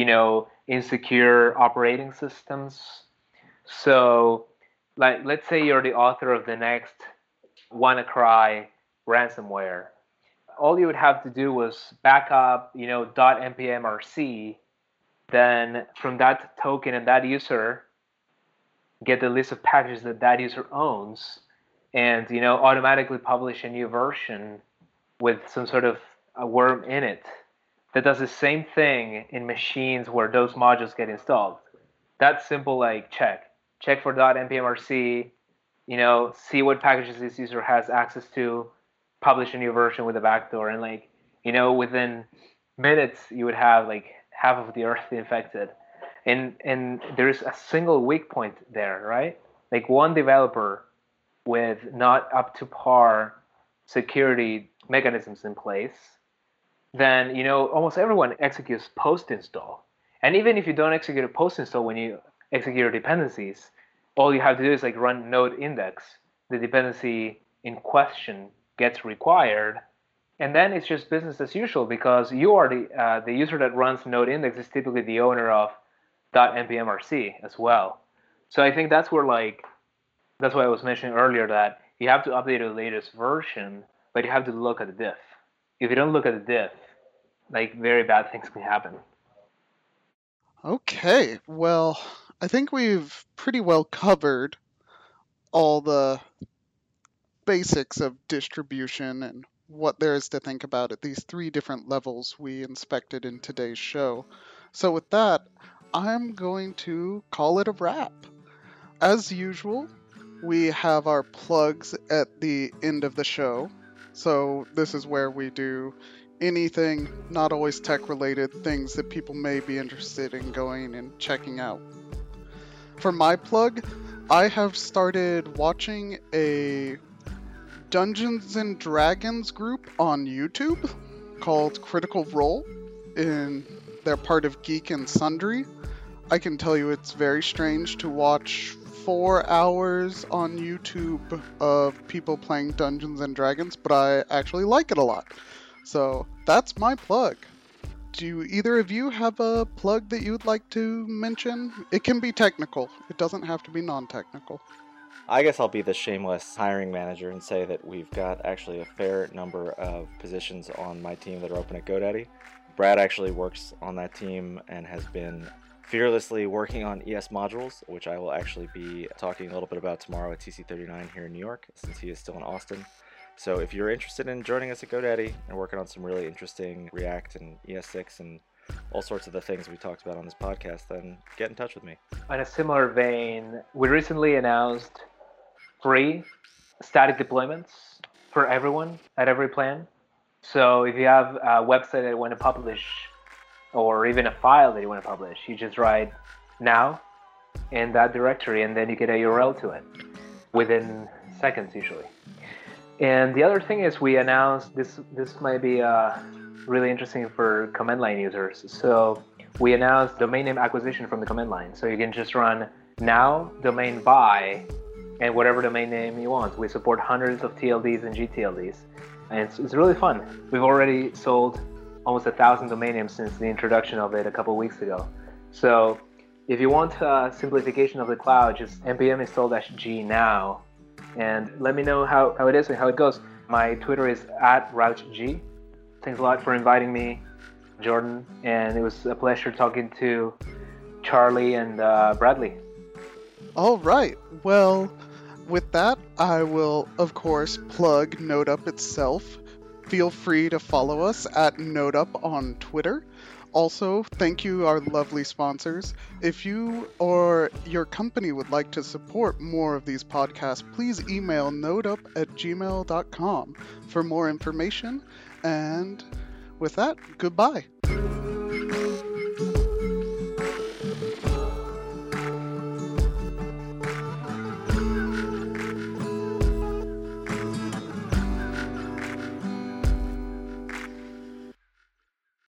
insecure operating systems. So, like, let's say you're the author of the next WannaCry ransomware. All you would have to do was back up, .npm-rc, then from that token and that user, get the list of packages that that user owns, and automatically publish a new version with some sort of a worm in it that does the same thing in machines where those modules get installed. That's simple, like check for .npm-rc, see what packages this user has access to, publish a new version with a backdoor, and within minutes you would have like half of the earth infected. And there's a single weak point there, right? Like one developer with not up to par security mechanisms in place, then almost everyone executes post-install. And even if you don't execute a post-install when you execute your dependencies, all you have to do is like run node index. The dependency in question gets required, and then it's just business as usual because you are the user that runs node index is typically the owner of .npm-rc as well. So I think that's why I was mentioning earlier that you have to update the latest version, but you have to look at the diff. If you don't look at the diff, like very bad things can happen. Okay, well, I think we've pretty well covered all the basics of distribution and what there is to think about at these 3 different levels we inspected in today's show. So with that, I'm going to call it a wrap. As usual, we have our plugs at the end of the show. So this is where we do anything, not always tech related, things that people may be interested in going and checking out. For my plug, I have started watching a Dungeons and Dragons group on YouTube called Critical Role, and they're part of Geek and Sundry. I can tell you it's very strange to watch 4 hours on YouTube of people playing Dungeons and Dragons, but I actually like it a lot. So that's my plug. Do either of you have a plug that you'd like to mention? It can be technical. It doesn't have to be non-technical. I guess I'll be the shameless hiring manager and say that we've got actually a fair number of positions on my team that are open at GoDaddy. Brad actually works on that team and has been fearlessly working on ES modules, which I will actually be talking a little bit about tomorrow at TC39 here in New York, since he is still in Austin. So if you're interested in joining us at GoDaddy and working on some really interesting React and ES6 and all sorts of the things we talked about on this podcast, then get in touch with me. On a similar vein, we recently announced free static deployments for everyone at every plan. So if you have a website that you want to publish, or even a file that you want to publish, you just write now in that directory, and then you get a URL to it within seconds usually. And the other thing is we announced this might be really interesting for command line users. So we announced domain name acquisition from the command line. So you can just run now domain by and whatever domain name you want. We support hundreds of TLDs and GTLDs, and it's really fun. We've already sold almost 1,000 domain names since the introduction of it a couple weeks ago. So if you want simplification of the cloud, just npm install-g now, and let me know how it is and how it goes. My Twitter is @RouchG. Thanks a lot for inviting me, Jordan, and it was a pleasure talking to Charlie and Bradley. All right. Well, with that, I will, of course, plug NodeUp itself. Feel free to follow us at NodeUp on Twitter. Also, thank you, our lovely sponsors. If you or your company would like to support more of these podcasts, please email nodeup@gmail.com for more information. And with that, goodbye.